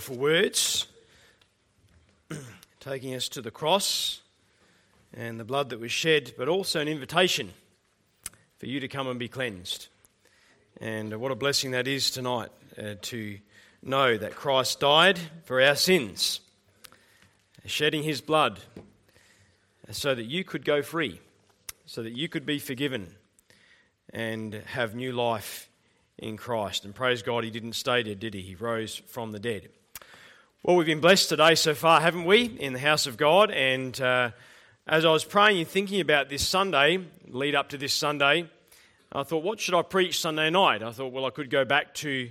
For words, taking us to the cross and the blood that was shed, but also an invitation for you to come and be cleansed. And what a blessing that is tonight to know that Christ died for our sins, shedding his blood so that you could go free, so that you could be forgiven and have new life in Christ. And praise God, he didn't stay dead, did he? He rose from the dead. Well, we've been blessed today so far, haven't we, in the house of God? And as I was praying and thinking about this Sunday, lead up to this Sunday, I thought, what should I preach Sunday night? I thought, well, I could go back to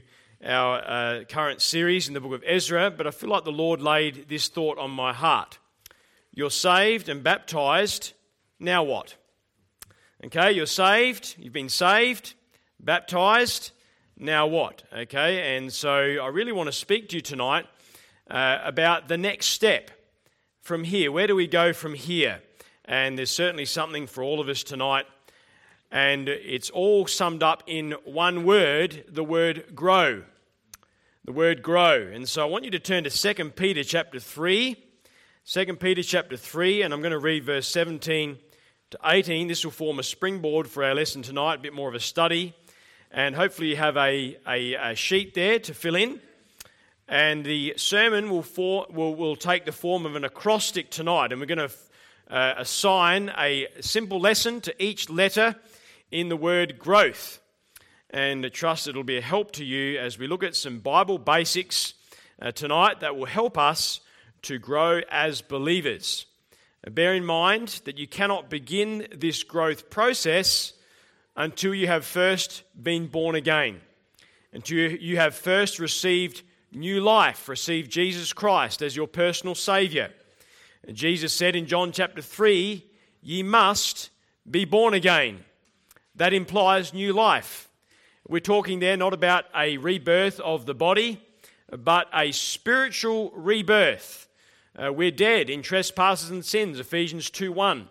our current series in the book of Ezra, but I feel like the Lord laid this thought on my heart. You're saved and baptized, now what? Okay, you're saved, you've been saved, baptized, now what? Okay, and so I really want to speak to you tonight about the next step from here. Where do we go from here? And there's certainly something for all of us tonight. And it's all summed up in one word, the word grow. The word grow. And so I want you to turn to 2 Peter chapter 3. 2 Peter chapter 3, and I'm going to read verse 17 to 18. This will form a springboard for our lesson tonight, a bit more of a study. And hopefully you have a sheet there to fill in. And the sermon will take the form of an acrostic tonight. And we're going to assign a simple lesson to each letter in the word growth. And I trust it'll be a help to you as we look at some Bible basics tonight that will help us to grow as believers. Bear in mind that you cannot begin this growth process until you have first been born again, until you have first received new life, receive Jesus Christ as your personal Saviour. And Jesus said in John chapter 3, ye must be born again. That implies new life. We're talking there not about a rebirth of the body, but a spiritual rebirth. We're dead in trespasses and sins, Ephesians 2:1.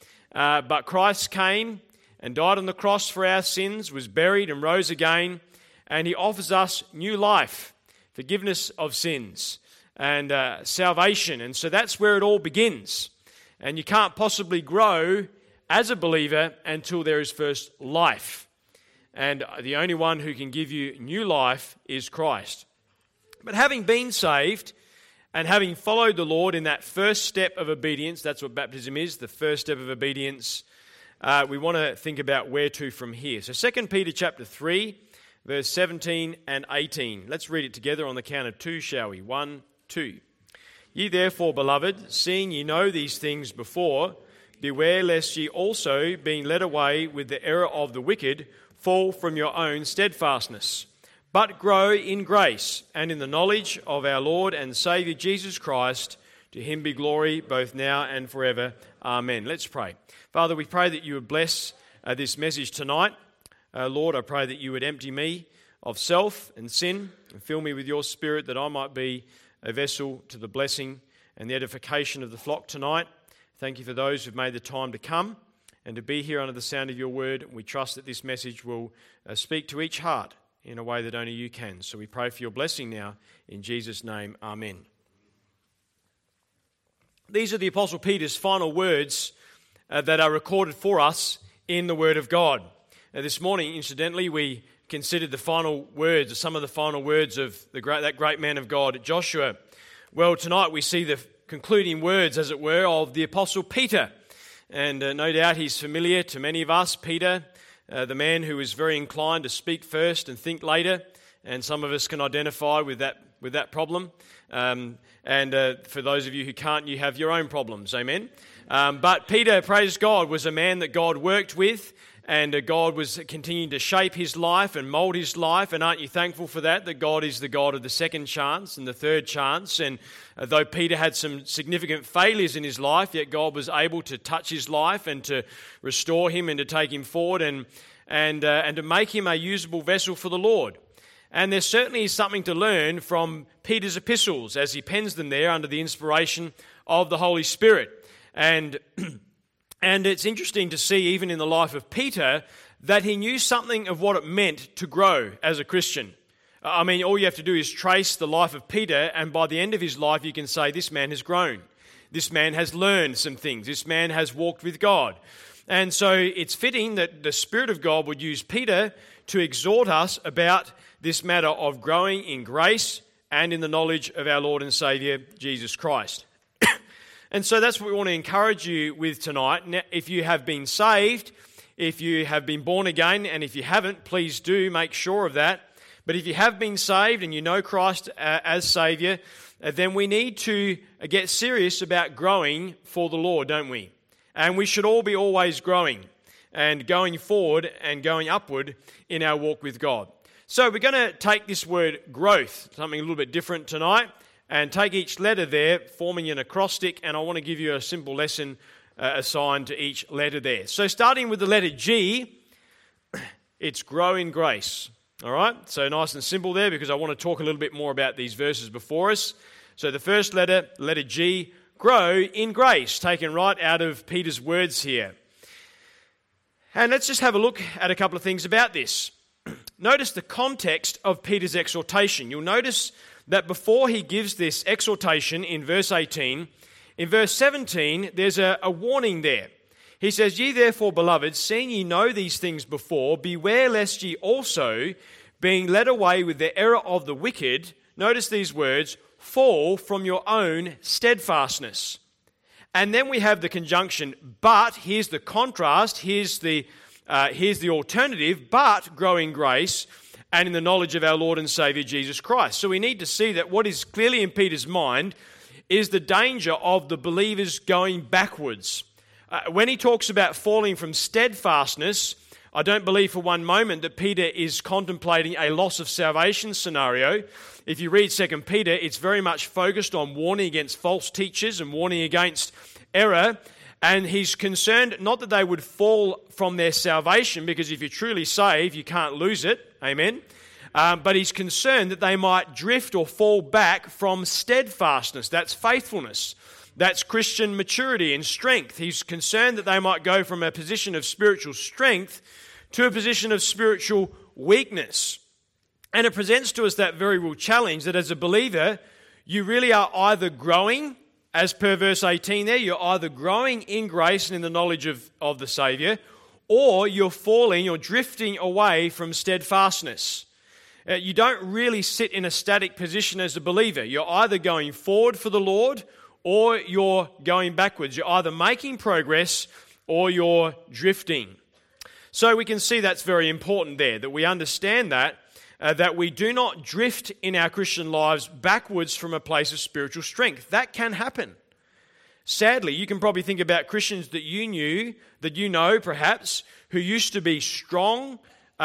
But Christ came and died on the cross for our sins, was buried and rose again, and he offers us new life, forgiveness of sins, and salvation. And so that's where it all begins. And you can't possibly grow as a believer until there is first life. And the only one who can give you new life is Christ. But having been saved and having followed the Lord in that first step of obedience, that's what baptism is, the first step of obedience, we want to think about where to from here. So 2 Peter chapter 3, verse 17 and 18. Let's read it together on the count of two, shall we? 1, 2. Ye therefore, beloved, seeing ye know these things before, beware lest ye also, being led away with the error of the wicked, fall from your own steadfastness. But grow in grace and in the knowledge of our Lord and Saviour Jesus Christ. To him be glory both now and forever. Amen. Let's pray. Father, we pray that you would bless this message tonight. Lord, I pray that you would empty me of self and sin and fill me with your Spirit that I might be a vessel to the blessing and the edification of the flock tonight. Thank you for those who've made the time to come and to be here under the sound of your word. We trust that this message will speak to each heart in a way that only you can. So we pray for your blessing now. In Jesus' name, amen. These are the Apostle Peter's final words that are recorded for us in the Word of God. Now, this morning, incidentally, we considered the final words, or some of the final words of that great man of God, Joshua. Well, tonight we see the concluding words, as it were, of the Apostle Peter. And no doubt he's familiar to many of us, Peter, the man who is very inclined to speak first and think later. And some of us can identify with that problem. And for those of you who can't, you have your own problems, amen? But Peter, praise God, was a man that God worked with, and God was continuing to shape his life and mold his life. And aren't you thankful for that God is the God of the second chance and the third chance? And though Peter had some significant failures in his life, yet God was able to touch his life and to restore him and to take him forward and to make him a usable vessel for the Lord. And there certainly is something to learn from Peter's epistles as he pens them there under the inspiration of the Holy Spirit. And it's interesting to see, even in the life of Peter, that he knew something of what it meant to grow as a Christian. I mean, all you have to do is trace the life of Peter, and by the end of his life, you can say this man has grown. This man has learned some things. This man has walked with God. And so it's fitting that the Spirit of God would use Peter to exhort us about this matter of growing in grace and in the knowledge of our Lord and Saviour, Jesus Christ. And so that's what we want to encourage you with tonight. Now, if you have been saved, if you have been born again, and if you haven't, please do make sure of that. But if you have been saved and you know Christ as Saviour, then we need to get serious about growing for the Lord, don't we? And we should all be always growing and going forward and going upward in our walk with God. So we're going to take this word growth, something a little bit different tonight, and take each letter there, forming an acrostic, and I want to give you a simple lesson assigned to each letter there. So starting with the letter G, it's grow in grace. All right, so nice and simple there, because I want to talk a little bit more about these verses before us. So the first letter, letter G, grow in grace, taken right out of Peter's words here. And let's just have a look at a couple of things about this. Notice the context of Peter's exhortation. You'll notice that before he gives this exhortation in verse 18, in verse 17, there's a warning there. He says, "Ye therefore, beloved, seeing ye know these things before, beware lest ye also, being led away with the error of the wicked," notice these words, "fall from your own steadfastness." And then we have the conjunction, but, here's the contrast, here's the alternative, but grow in grace and in the knowledge of our Lord and Saviour Jesus Christ. So we need to see that what is clearly in Peter's mind is the danger of the believers going backwards. When he talks about falling from steadfastness, I don't believe for one moment that Peter is contemplating a loss of salvation scenario. If you read 2 Peter, it's very much focused on warning against false teachers and warning against error. And he's concerned not that they would fall from their salvation, because if you're truly saved, you can't lose it. Amen. But he's concerned that they might drift or fall back from steadfastness. That's faithfulness. That's Christian maturity and strength. He's concerned that they might go from a position of spiritual strength to a position of spiritual weakness. And it presents to us that very real challenge that as a believer, you really are either growing, as per verse 18 there, you're either growing in grace and in the knowledge of the Saviour, or you're falling, you're drifting away from steadfastness. You don't really sit in a static position as a believer. You're either going forward for the Lord or you're going backwards. You're either making progress or you're drifting. So we can see that's very important there, that we understand that we do not drift in our Christian lives backwards from a place of spiritual strength. That can happen. Sadly, you can probably think about Christians that you know perhaps, who used to be strong,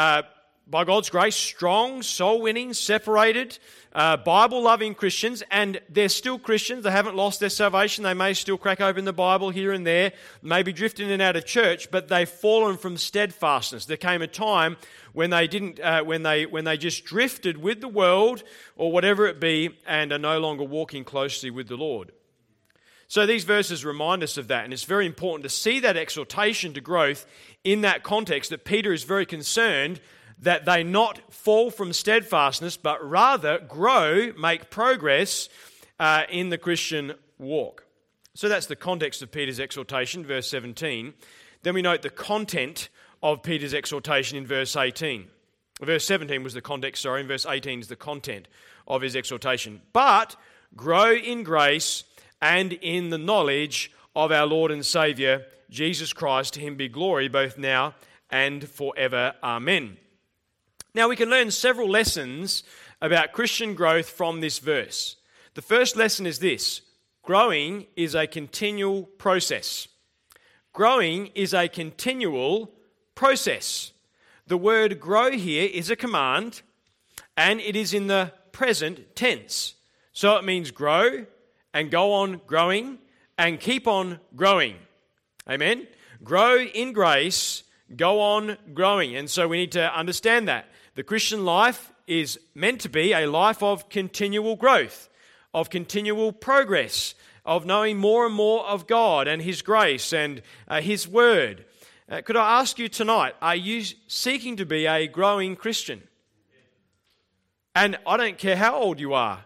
by God's grace, strong, soul-winning, separated, Bible-loving Christians, and they're still Christians. They haven't lost their salvation. They may still crack open the Bible here and there, maybe drift in and out of church, but they've fallen from steadfastness. There came a time when they didn't, when they just drifted with the world or whatever it be, and are no longer walking closely with the Lord. So these verses remind us of that, and it's very important to see that exhortation to growth in that context, that Peter is very concerned that they not fall from steadfastness, but rather grow, make progress in the Christian walk. So that's the context of Peter's exhortation, verse 17. Then we note the content of Peter's exhortation in verse 18. Verse 17 was the context, and verse 18 is the content of his exhortation. But grow in grace and in the knowledge of our Lord and Saviour, Jesus Christ. To him be glory both now and forever. Amen. Now we can learn several lessons about Christian growth from this verse. The first lesson is this: growing is a continual process. Growing is a continual process. The word grow here is a command, and it is in the present tense. So it means grow and go on growing and keep on growing. Amen? Grow in grace, go on growing. And so we need to understand that. The Christian life is meant to be a life of continual growth, of continual progress, of knowing more and more of God and His grace and His Word. Could I ask you tonight, are you seeking to be a growing Christian? And I don't care how old you are.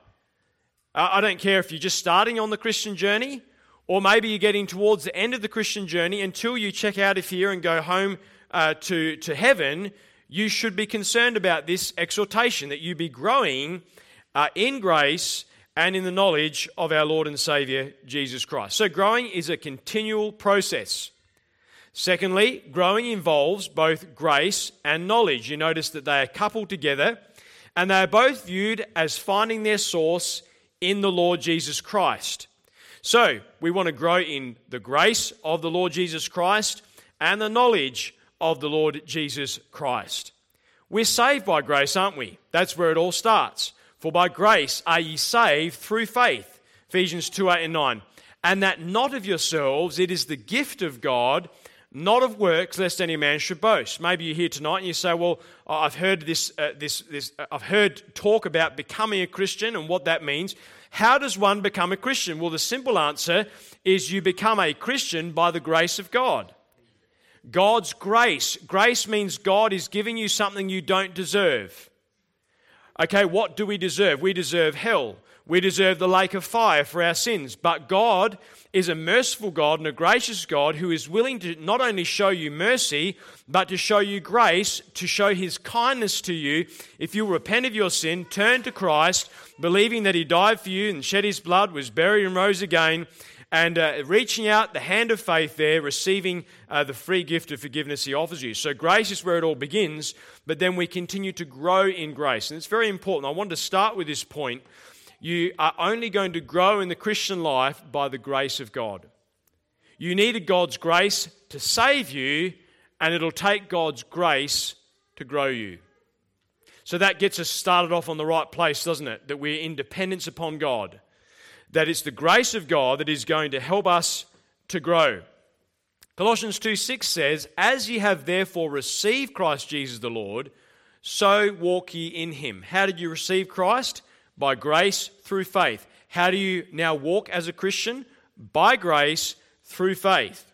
I don't care if you're just starting on the Christian journey, or maybe you're getting towards the end of the Christian journey. Until you check out of here and go home to heaven, you should be concerned about this exhortation, that you be growing in grace and in the knowledge of our Lord and Saviour, Jesus Christ. So growing is a continual process. Secondly, growing involves both grace and knowledge. You notice that they are coupled together, and they are both viewed as finding their source in the Lord Jesus Christ. So, we want to grow in the grace of the Lord Jesus Christ and the knowledge of the Lord Jesus Christ. We're saved by grace, aren't we? That's where it all starts. For by grace are ye saved through faith. Ephesians 2:8-9. And that not of yourselves, it is the gift of God, not of works, lest any man should boast. Maybe you're here tonight and you say, well, I've heard I've heard talk about becoming a Christian and what that means. How does one become a Christian? Well, the simple answer is you become a Christian by the grace of God. God's grace. Grace means God is giving you something you don't deserve. Okay, what do we deserve? We deserve hell. We deserve the lake of fire for our sins. But God is a merciful God and a gracious God who is willing to not only show you mercy, but to show you grace, to show His kindness to you. If you repent of your sin, turn to Christ, believing that He died for you and shed His blood, was buried and rose again, and reaching out the hand of faith there, receiving the free gift of forgiveness He offers you. So grace is where it all begins, but then we continue to grow in grace. And it's very important. I wanted to start with this point. You are only going to grow in the Christian life by the grace of God. You needed God's grace to save you, and it'll take God's grace to grow you. So that gets us started off on the right place, doesn't it? That we're in dependence upon God. That it's the grace of God that is going to help us to grow. Colossians 2:6 says, as ye have therefore received Christ Jesus the Lord, so walk ye in Him. How did you receive Christ? By grace through faith. How do you now walk as a Christian? By grace through faith.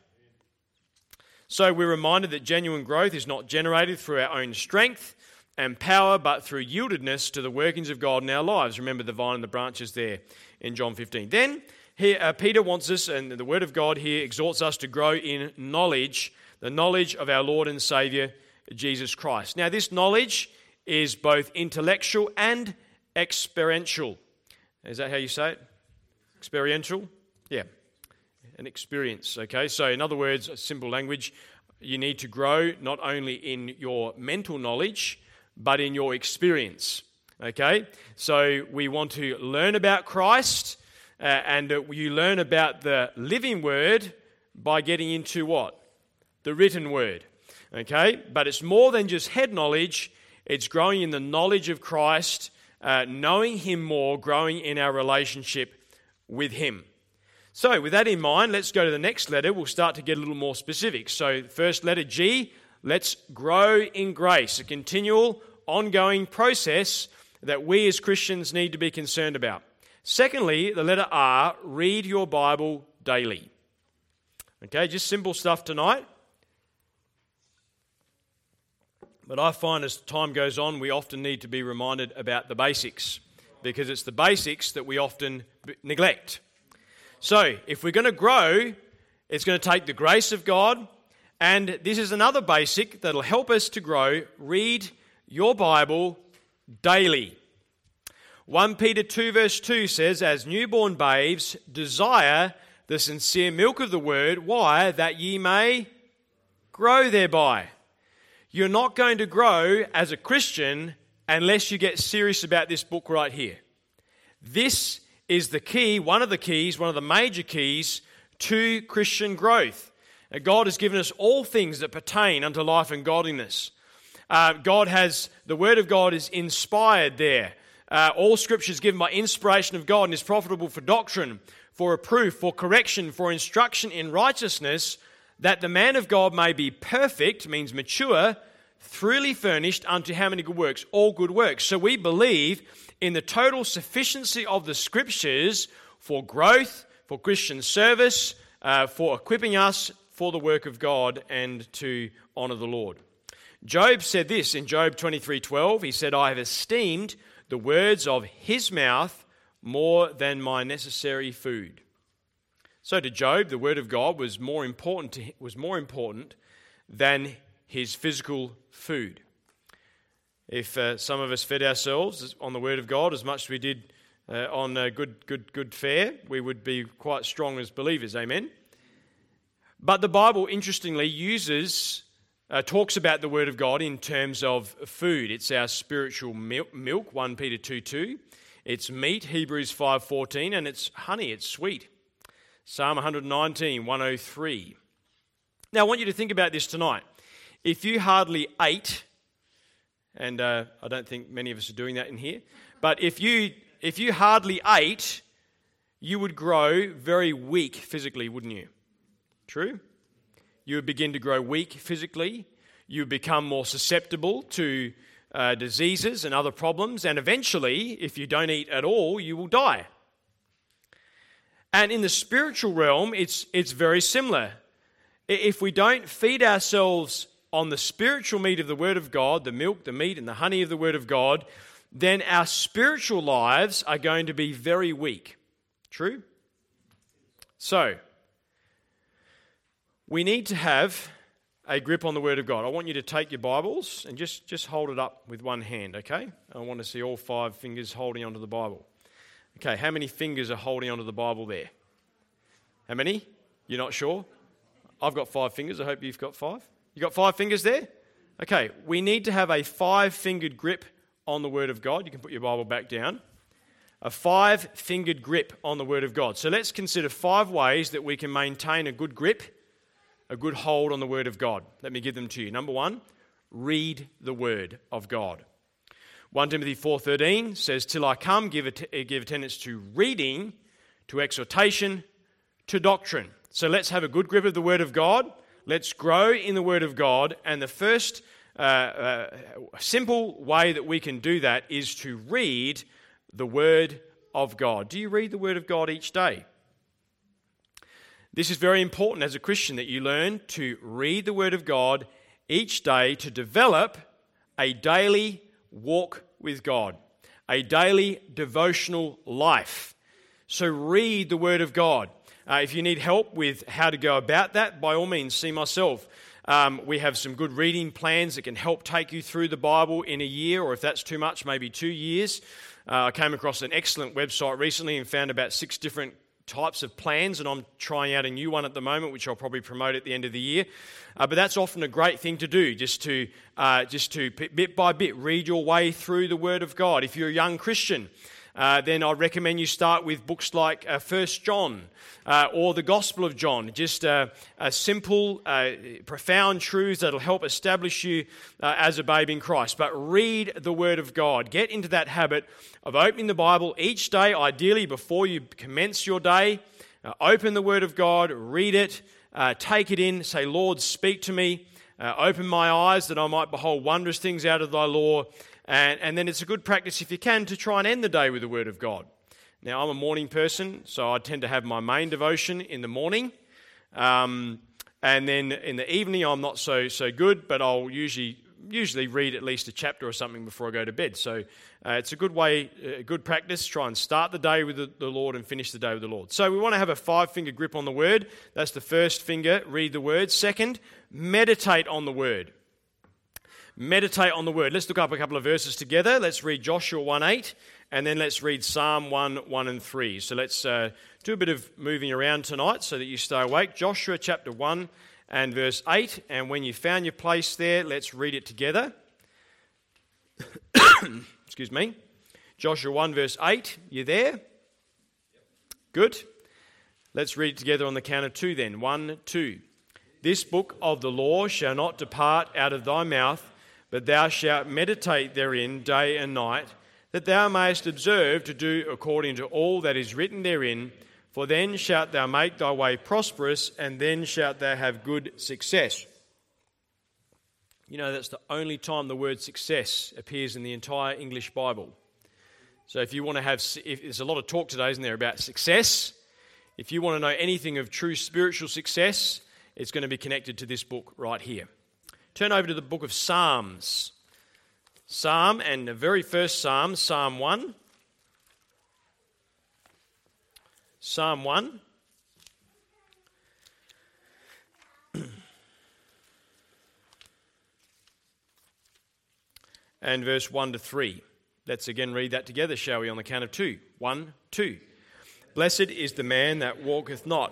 So we're reminded that genuine growth is not generated through our own strength and power, but through yieldedness to the workings of God in our lives. Remember the vine and the branches there in John 15. Then here, Peter wants us, and the Word of God here exhorts us to grow in knowledge, the knowledge of our Lord and Saviour, Jesus Christ. Now this knowledge is both intellectual and experiential. Is that how you say it? Experiential? Yeah. An experience, okay? So in other words, simple language, you need to grow not only in your mental knowledge, but in your experience, okay? So we want to learn about Christ, and you learn about the living Word by getting into what? The written Word, okay? But it's more than just head knowledge, it's growing in the knowledge of Christ, knowing Him more, growing in our relationship with Him. So with that in mind, let's go to the next letter. We'll start to get a little more specific. So first letter G, let's grow in grace, a continual, ongoing process that we as Christians need to be concerned about. Secondly, the letter R, read your Bible daily. Okay, just simple stuff tonight. But I find as time goes on, we often need to be reminded about the basics, because it's the basics that we often neglect. So, if we're going to grow, it's going to take the grace of God, and this is another basic that'll help us to grow. Read your Bible daily. 1 Peter 2 verse 2 says, as newborn babes, desire the sincere milk of the word. Why? That ye may grow thereby. You're not going to grow as a Christian unless you get serious about this book right here. This is the key, one of the major keys to Christian growth. God has given us all things that pertain unto life and godliness. The Word of God is inspired there. All Scripture is given by inspiration of God and is profitable for doctrine, for reproof, for correction, for instruction in righteousness, that the man of God may be perfect, means mature, thoroughly furnished unto how many good works? All good works. So we believe in the total sufficiency of the Scriptures for growth, for Christian service, for equipping us for the work of God and to honour the Lord. Job said this in Job 23:12. He said, I have esteemed the words of his mouth more than my necessary food. So to Job, the word of God was more important than his physical food. If some of us fed ourselves on the word of God as much as we did on good fare, we would be quite strong as believers. Amen. But the Bible, interestingly, talks about the word of God in terms of food. It's our spiritual milk, 1 Peter 2:2. It's meat, Hebrews 5:14, and it's honey, it's sweet. Psalm 119, 103. Now, I want you to think about this tonight. If you hardly ate, and I don't think many of us are doing that in here, but if you hardly ate, you would grow very weak physically, wouldn't you? True? You would begin to grow weak physically. You would become more susceptible to diseases and other problems, and eventually, if you don't eat at all, you will die. And in the spiritual realm, it's very similar. If we don't feed ourselves on the spiritual meat of the Word of God, the milk, the meat, and the honey of the Word of God, then our spiritual lives are going to be very weak. True? So, we need to have a grip on the Word of God. I want you to take your Bibles and just hold it up with one hand, okay? I want to see all 5 fingers holding onto the Bible. Okay, how many fingers are holding onto the Bible there? How many? You're not sure? I've got 5 fingers. I hope you've got 5. You got 5 fingers there? Okay, we need to have a 5-fingered grip on the Word of God. You can put your Bible back down. A 5-fingered grip on the Word of God. So let's consider 5 ways that we can maintain a good grip, a good hold on the Word of God. Let me give them to you. Number 1, read the Word of God. 1 Timothy 4:13 says, "Till I come, give attendance to reading, to exhortation, to doctrine." So let's have a good grip of the Word of God. Let's grow in the Word of God. And the first simple way that we can do that is to read the Word of God. Do you read the Word of God each day? This is very important as a Christian, that you learn to read the Word of God each day to develop a daily walk with God, a daily devotional life. So read the Word of God. If you need help with how to go about that, by all means, see myself. We have some good reading plans that can help take you through the Bible in a year, or if that's too much, maybe 2 years. I came across an excellent website recently and found about 6 different types of plans, and I'm trying out a new one at the moment, which I'll probably promote at the end of the year. But that's often a great thing to do, just to bit by bit read your way through the Word of God. If you're a young Christian, then I'd recommend you start with books like 1 John or the Gospel of John. Just a simple, profound truths that'll help establish you as a babe in Christ. But read the Word of God. Get into that habit of opening the Bible each day, ideally before you commence your day. Open the Word of God, read it, take it in, say, "Lord, speak to me. Open my eyes that I might behold wondrous things out of thy law." And then it's a good practice, if you can, to try and end the day with the Word of God. Now, I'm a morning person, so I tend to have my main devotion in the morning. And then in the evening, I'm not so good, but I'll usually read at least a chapter or something before I go to bed. So it's a good way, a good practice. Try and start the day with the Lord and finish the day with the Lord. So we want to have a 5-finger grip on the Word. That's the first finger, read the Word. Second, meditate on the Word. Meditate on the Word. Let's look up a couple of verses together. Let's read Joshua 1:8, and then let's read Psalm 1:1 and 3. So let's do a bit of moving around tonight so that you stay awake. Joshua chapter 1 and verse 8, and when you found your place there, let's read it together. Excuse me. Joshua 1 verse 8, you there? Good. Let's read it together on the count of 2 then. 1, 2. "This book of the law shall not depart out of thy mouth, but thou shalt meditate therein day and night, that thou mayest observe to do according to all that is written therein. For then shalt thou make thy way prosperous, and then shalt thou have good success." You know, that's the only time the word success appears in the entire English Bible. So if you want to there's a lot of talk today, isn't there, about success. If you want to know anything of true spiritual success, it's going to be connected to this book right here. Turn over to the book of Psalms. Psalm, and the very first Psalm, Psalm 1. Psalm 1. And verse 1 to 3. Let's again read that together, shall we, on the count of 2. 1, 2. Blessed is the man that walketh not,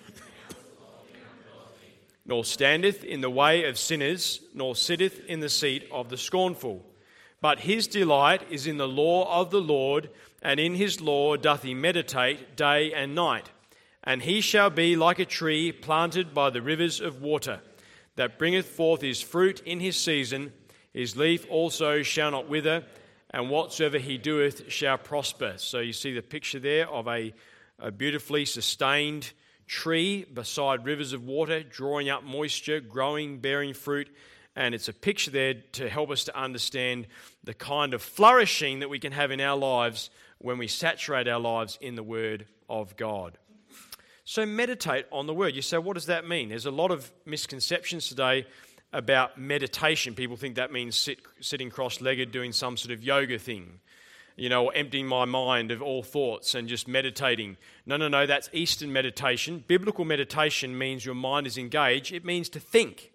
nor standeth in the way of sinners, nor sitteth in the seat of the scornful. But his delight is in the law of the Lord, and in his law doth he meditate day and night. And he shall be like a tree planted by the rivers of water, that bringeth forth his fruit in his season. His leaf also shall not wither, and whatsoever he doeth shall prosper. So you see the picture there of a beautifully sustained tree beside rivers of water, drawing up moisture, growing, bearing fruit. And it's a picture there to help us to understand the kind of flourishing that we can have in our lives when we saturate our lives in the Word of God. So meditate on the Word. You say, what does that mean? There's a lot of misconceptions today about meditation. People think that means sitting cross-legged doing some sort of yoga thing, or emptying my mind of all thoughts and just meditating. No, that's Eastern meditation. Biblical meditation means your mind is engaged. It means to think.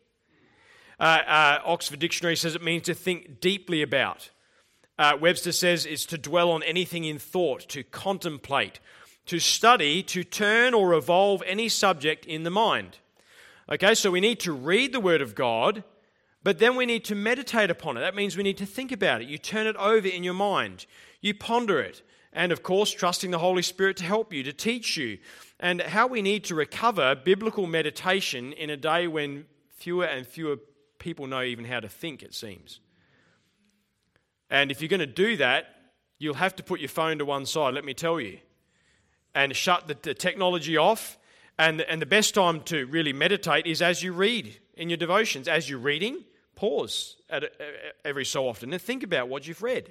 Oxford Dictionary says it means to think deeply about. Webster says it's to dwell on anything in thought, to contemplate, to study, to turn or revolve any subject in the mind. Okay, so we need to read the Word of God, but then we need to meditate upon it. That means we need to think about it. You turn it over in your mind. You ponder it. And of course, trusting the Holy Spirit to help you, to teach you. And how we need to recover biblical meditation in a day when fewer and fewer people know even how to think, it seems. And if you're going to do that, you'll have to put your phone to one side, let me tell you, and shut the technology off. And the best time to really meditate is as you read in your devotions. As you're reading, pause every so often and think about what you've read.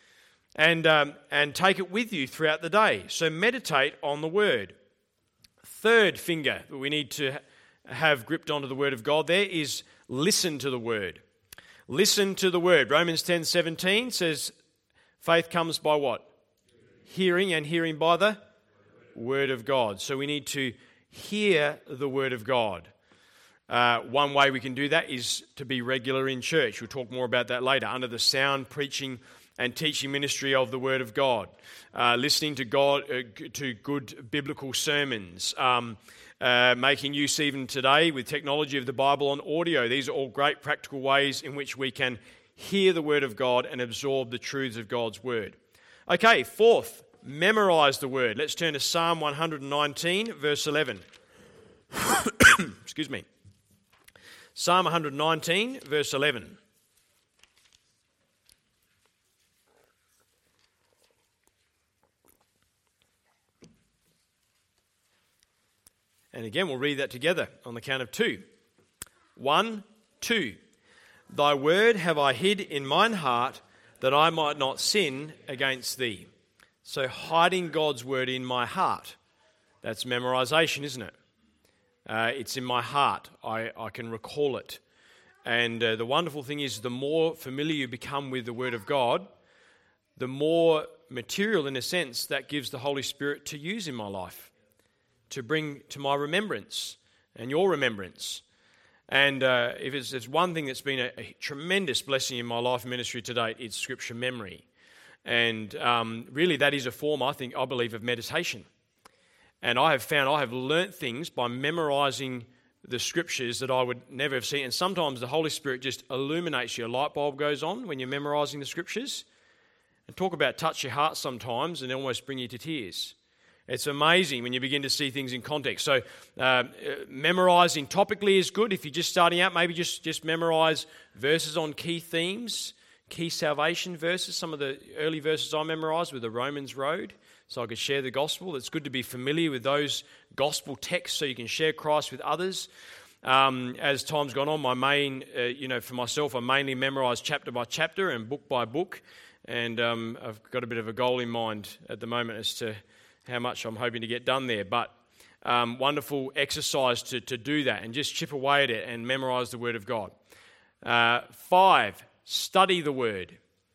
And take it with you throughout the day. So meditate on the Word. Third finger that we need to have gripped onto the Word of God there is listen to the Word. Listen to the Word. Romans 10:17 says, faith comes by what? Hearing, and hearing by the Word of God. So we need to hear the Word of God. One way we can do that is to be regular in church. We'll talk more about that later. Under the sound preaching and teaching ministry of the Word of God. Listening to God, to good biblical sermons. Making use even today with technology of the Bible on audio. These are all great practical ways in which we can hear the Word of God and absorb the truths of God's Word. Okay, fourth, memorize the Word. Let's turn to Psalm 119, verse 11. Excuse me. Psalm 119, verse 11. And again, we'll read that together on the count of 2. 1, 2. Thy word have I hid in mine heart, that I might not sin against thee. So hiding God's word in my heart, that's memorization, isn't it? It's in my heart. I can recall it. And the wonderful thing is, the more familiar you become with the Word of God, the more material, in a sense, that gives the Holy Spirit to use in my life, to bring to my remembrance and your remembrance. And if there's one thing that's been a tremendous blessing in my life and ministry to date, it's Scripture memory. And really that is a form, I believe, of meditation. And I have found I have learnt things by memorising the Scriptures that I would never have seen. And sometimes the Holy Spirit just illuminates you. A light bulb goes on when you're memorising the Scriptures. And talk about touch your heart sometimes and almost bring you to tears. It's amazing when you begin to see things in context. So memorising topically is good. If you're just starting out, maybe just memorise verses on key themes, key salvation verses. Some of the early verses I memorised were the Romans Road, so I could share the gospel. It's good to be familiar with those gospel texts so you can share Christ with others. As time's gone on, for myself, I mainly memorise chapter by chapter and book by book. And I've got a bit of a goal in mind at the moment as to how much I'm hoping to get done there. But wonderful exercise to do that and just chip away at it and memorise the Word of God. 5, study the Word.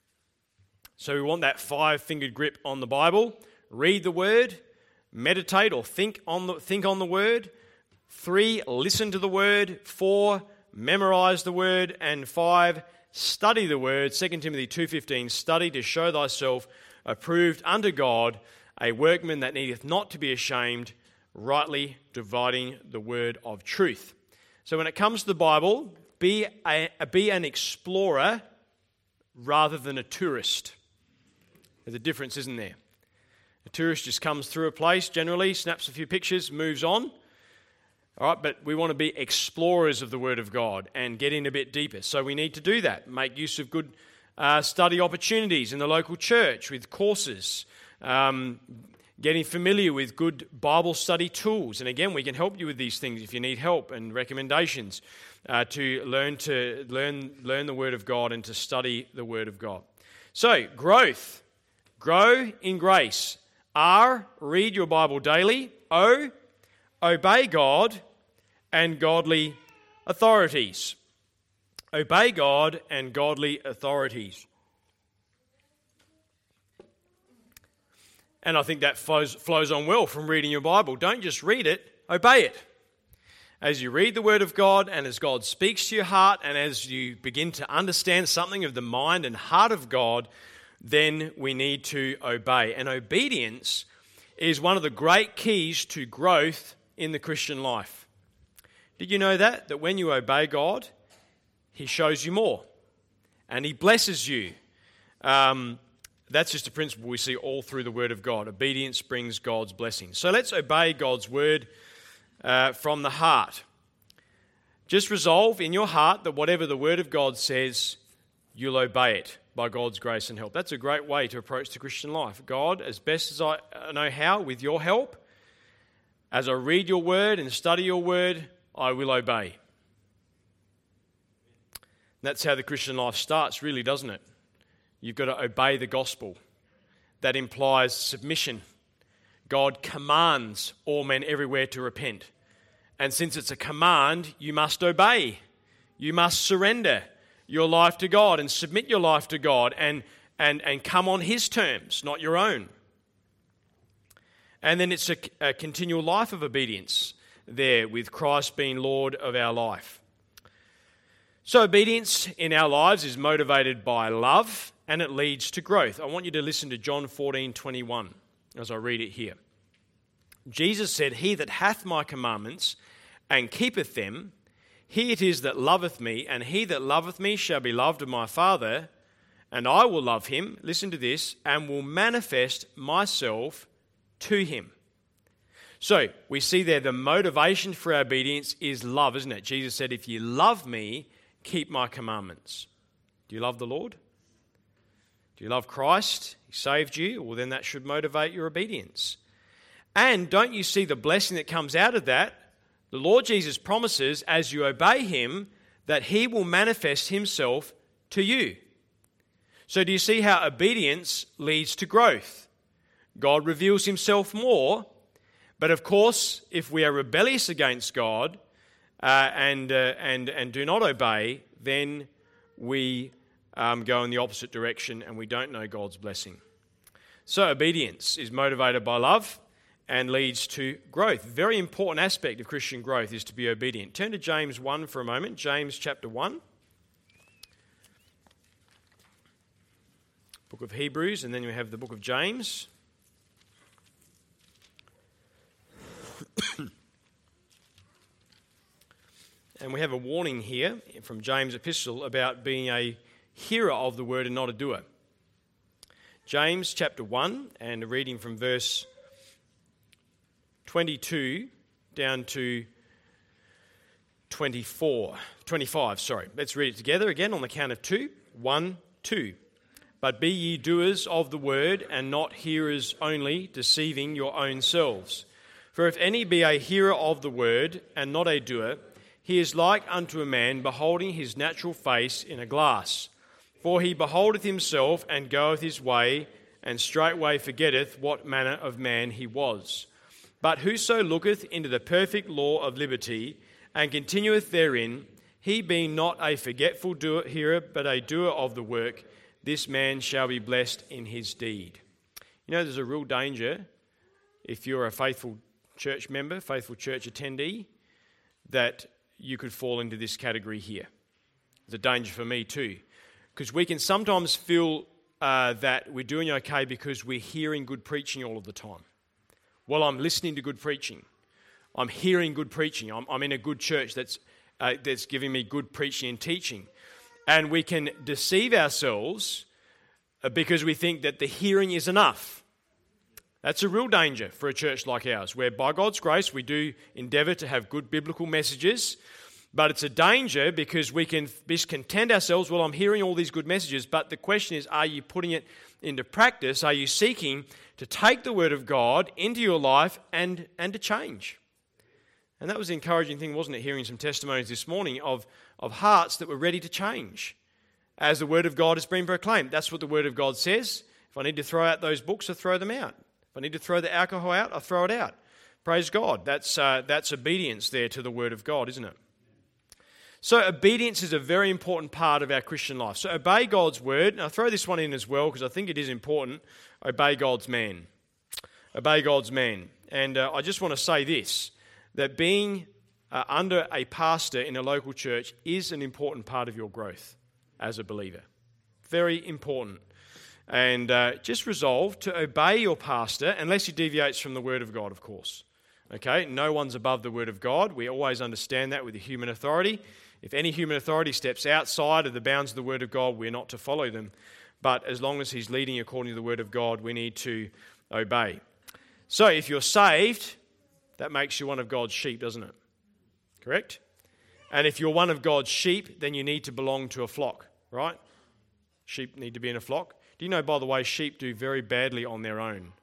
So we want that 5-fingered grip on the Bible. Read the Word, meditate or think on the Word. 3, listen to the Word. 4, memorize the Word. And 5, study the Word. 2 Timothy 2:15, study to show thyself approved unto God, a workman that needeth not to be ashamed, rightly dividing the word of truth. So when it comes to the Bible, be an explorer rather than a tourist. There's a difference, isn't there? A tourist just comes through a place, generally, snaps a few pictures, moves on. All right, but we want to be explorers of the Word of God and get in a bit deeper. So we need to do that. Make use of good study opportunities in the local church with courses, getting familiar with good Bible study tools. And again, we can help you with these things if you need help and recommendations to learn the Word of God and to study the Word of God. So, growth. Grow in grace. R, read your Bible daily. O, obey God and godly authorities. Obey God and godly authorities. And I think that flows on well from reading your Bible. Don't just read it, obey it. As you read the Word of God and as God speaks to your heart and as you begin to understand something of the mind and heart of God, then we need to obey. And obedience is one of the great keys to growth in the Christian life. Did you know that? That when you obey God, He shows you more and He blesses you. That's just a principle we see all through the Word of God. Obedience brings God's blessing. So let's obey God's Word from the heart. Just resolve in your heart that whatever the Word of God says, you'll obey it by God's grace and help. That's a great way to approach the Christian life. God, as best as I know how, with your help, as I read your Word and study your Word, I will obey. That's how the Christian life starts, really, doesn't it? You've got to obey the gospel. That implies submission. God commands all men everywhere to repent. And since it's a command, you must obey. You must surrender your life to God and submit your life to God and come on His terms, not your own. And then it's a continual life of obedience there, with Christ being Lord of our life. So obedience in our lives is motivated by love and it leads to growth. I want you to listen to John 14:21 as I read it here. Jesus said, "He that hath my commandments and keepeth them, he it is that loveth me, and he that loveth me shall be loved of my Father, and I will love him," listen to this, "and will manifest myself to him." So we see there the motivation for our obedience is love, isn't it? Jesus said, "If you love me, keep my commandments." Do you love the Lord? Do you love Christ? He saved you? Well, then that should motivate your obedience. And don't you see the blessing that comes out of that? The Lord Jesus promises, as you obey Him, that He will manifest Himself to you. So do you see how obedience leads to growth? God reveals Himself more, but of course, if we are rebellious against God and do not obey, then we go in the opposite direction and we don't know God's blessing. So obedience is motivated by love and leads to growth. Very important aspect of Christian growth is to be obedient. Turn to James 1 for a moment. James chapter 1. Book of Hebrews, and then we have the book of James. And we have a warning here from James' epistle about being a hearer of the word and not a doer. James chapter 1, and reading from verse 22 down to 25. Let's read it together again on the count of 2. 1, 2. "But be ye doers of the word, and not hearers only, deceiving your own selves. For if any be a hearer of the word, and not a doer, he is like unto a man beholding his natural face in a glass. For he beholdeth himself, and goeth his way, and straightway forgetteth what manner of man he was. But whoso looketh into the perfect law of liberty, and continueth therein, he being not a forgetful hearer, but a doer of the work, this man shall be blessed in his deed. You know, there's a real danger if you're a faithful church member, faithful church attendee, that you could fall into this category here. There's a danger for me too, because we can sometimes feel that we're doing okay because we're hearing good preaching all of the time. Well, I'm listening to good preaching. I'm hearing good preaching. I'm in a good church that's giving me good preaching and teaching. And we can deceive ourselves because we think that the hearing is enough. That's a real danger for a church like ours, where by God's grace we do endeavour to have good biblical messages, but it's a danger because we can discontent ourselves. Well, I'm hearing all these good messages, but the question is, are you putting it into practice? Are you seeking to take the Word of God into your life and to change? And that was the encouraging thing, wasn't it, hearing some testimonies this morning of hearts that were ready to change as the Word of God has been proclaimed. That's what the Word of God says. If I need to throw out those books, I throw them out. If I need to throw the alcohol out, I throw it out. Praise God. That's obedience there to the Word of God, isn't it? So obedience is a very important part of our Christian life. So obey God's Word. And I'll throw this one in as well because I think it is important. Obey God's man. Obey God's man. And I just want to say this, that being under a pastor in a local church is an important part of your growth as a believer. Very important. And just resolve to obey your pastor unless he deviates from the Word of God, of course. Okay, no one's above the Word of God. We always understand that with the human authority. If any human authority steps outside of the bounds of the Word of God, we're not to follow them. But as long as he's leading according to the Word of God, we need to obey. So if you're saved, that makes you one of God's sheep, doesn't it? Correct? And if you're one of God's sheep, then you need to belong to a flock, right? Sheep need to be in a flock. Do you know, by the way, sheep do very badly on their own?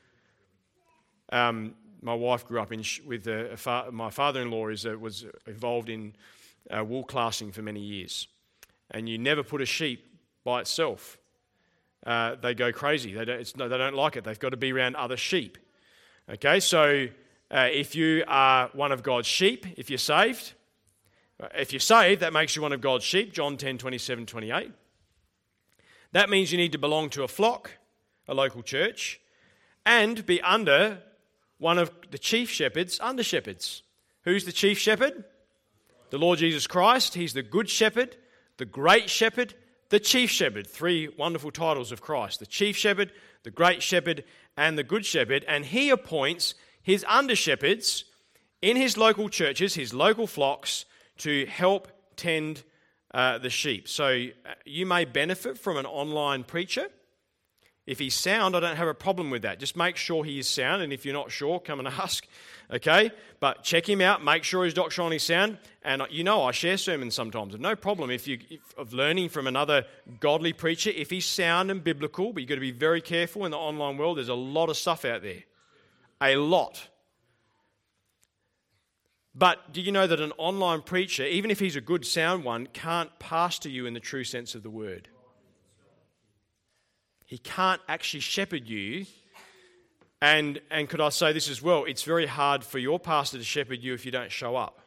My wife grew up with my father-in-law was involved in wool classing for many years. And you never put a sheep by itself. They go crazy. They don't like it. They've got to be around other sheep. Okay, so if you are one of God's sheep, if you're saved, that makes you one of God's sheep, John 10, 27, 28. That means you need to belong to a flock, a local church, and be under one of the chief shepherds, under shepherds. Who's the chief shepherd? The Lord Jesus Christ. He's the good shepherd, the great shepherd, the chief shepherd. Three wonderful titles of Christ. The chief shepherd, the great shepherd, and the good shepherd. And he appoints his under shepherds in his local churches, his local flocks, to help tend the sheep. So you may benefit from an online preacher. If he's sound, I don't have a problem with that. Just make sure he is sound, and if you're not sure, come and ask, okay? But check him out, make sure he's doctrinally sound, and I share sermons sometimes. No problem of learning from another godly preacher. If he's sound and biblical, but you've got to be very careful in the online world. There's a lot of stuff out there. A lot. But do you know that an online preacher, even if he's a good sound one, can't pastor you in the true sense of the word? He can't actually shepherd you. And could I say this as well? It's very hard for your pastor to shepherd you if you don't show up.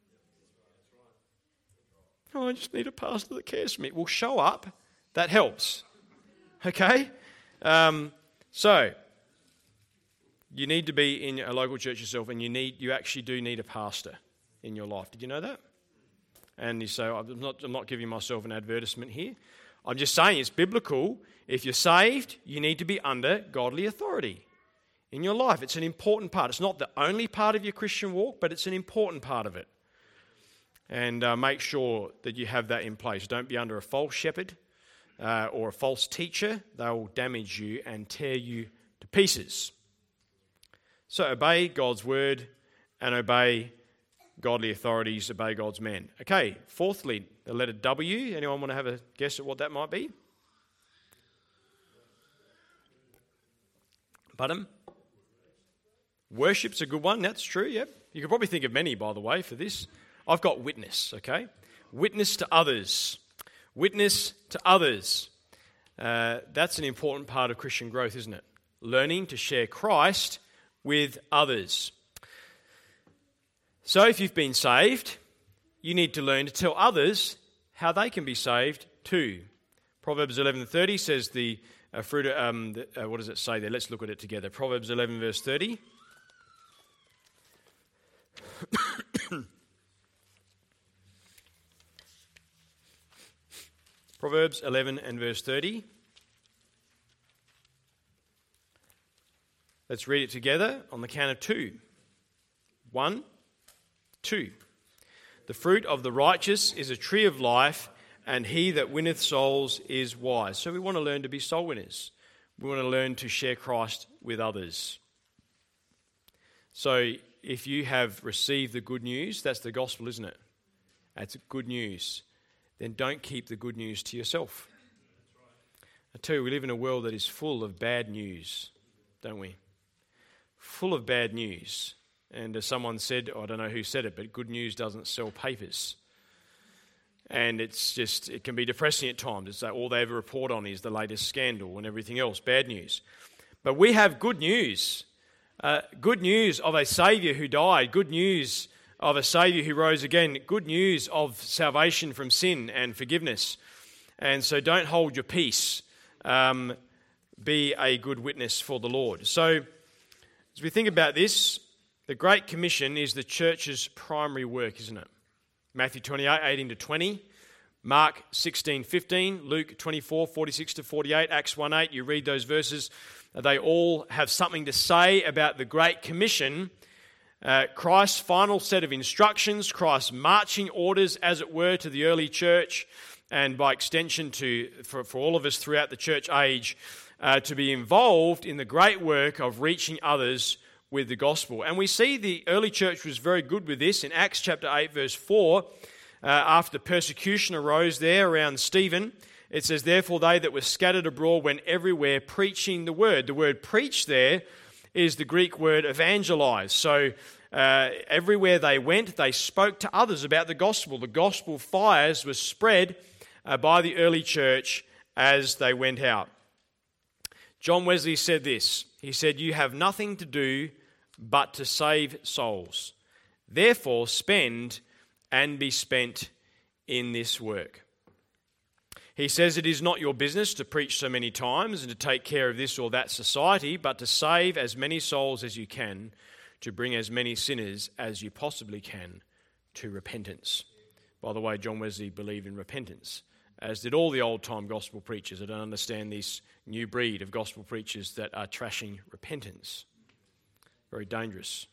Oh, I just need a pastor that cares for me. Well, show up. That helps. Okay? So you need to be in a local church yourself, and you actually do need a pastor in your life. Did you know that? And you say, I'm not giving myself an advertisement here. I'm just saying it's biblical. If you're saved, you need to be under godly authority in your life. It's an important part. It's not the only part of your Christian walk, but it's an important part of it. And make sure that you have that in place. Don't be under a false shepherd or a false teacher. They will damage you and tear you to pieces. So obey God's word and obey godly authorities, obey God's men. Okay, fourthly, the letter W. Anyone want to have a guess at what that might be? Pardon? Worship's a good one. That's true, yep. You could probably think of many, by the way, for this. I've got witness, okay? Witness to others. Witness to others. That's an important part of Christian growth, isn't it? Learning to share Christ with others. So if you've been saved, you need to learn to tell others how they can be saved too. Proverbs 11:30 says the fruit. What does it say there? Let's look at it together. Proverbs 11 verse 30. Proverbs 11 and verse 30. Let's read it together on the count of two. 1, 2. The fruit of the righteous is a tree of life, and he that winneth souls is wise. So we want to learn to be soul winners. We want to learn to share Christ with others. So if you have received the good news, that's the gospel, isn't it? That's good news. Then don't keep the good news to yourself. I tell you, we live in a world that is full of bad news, don't we? Full of bad news. And as someone said, I don't know who said it, but good news doesn't sell papers. And it can be depressing at times. It's like all they ever report on is the latest scandal and everything else, bad news. But we have good news. Good news of a Saviour who died. Good news of a Saviour who rose again. Good news of salvation from sin and forgiveness. And so don't hold your peace. Be a good witness for the Lord. So as we think about this, the Great Commission is the church's primary work, isn't it? Matthew 28, 18 to 20, Mark 16, 15, Luke 24, 46 to 48, Acts 1, 8. You read those verses. They all have something to say about the Great Commission, Christ's final set of instructions, Christ's marching orders, as it were, to the early church, and by extension for all of us throughout the church age, to be involved in the great work of reaching others with the gospel. And we see the early church was very good with this. In Acts chapter 8 verse 4, after persecution arose there around Stephen, it says, therefore they that were scattered abroad went everywhere preaching the word. The word preach there is the Greek word evangelize. So everywhere they went, they spoke to others about the gospel. The gospel fires were spread by the early church as they went out. John Wesley said this. He said, you have nothing to do but to save souls. Therefore, spend and be spent in this work. He says it is not your business to preach so many times and to take care of this or that society, but to save as many souls as you can, to bring as many sinners as you possibly can to repentance. By the way, John Wesley believed in repentance, as did all the old-time gospel preachers. I don't understand this new breed of gospel preachers that are trashing repentance. Very dangerous.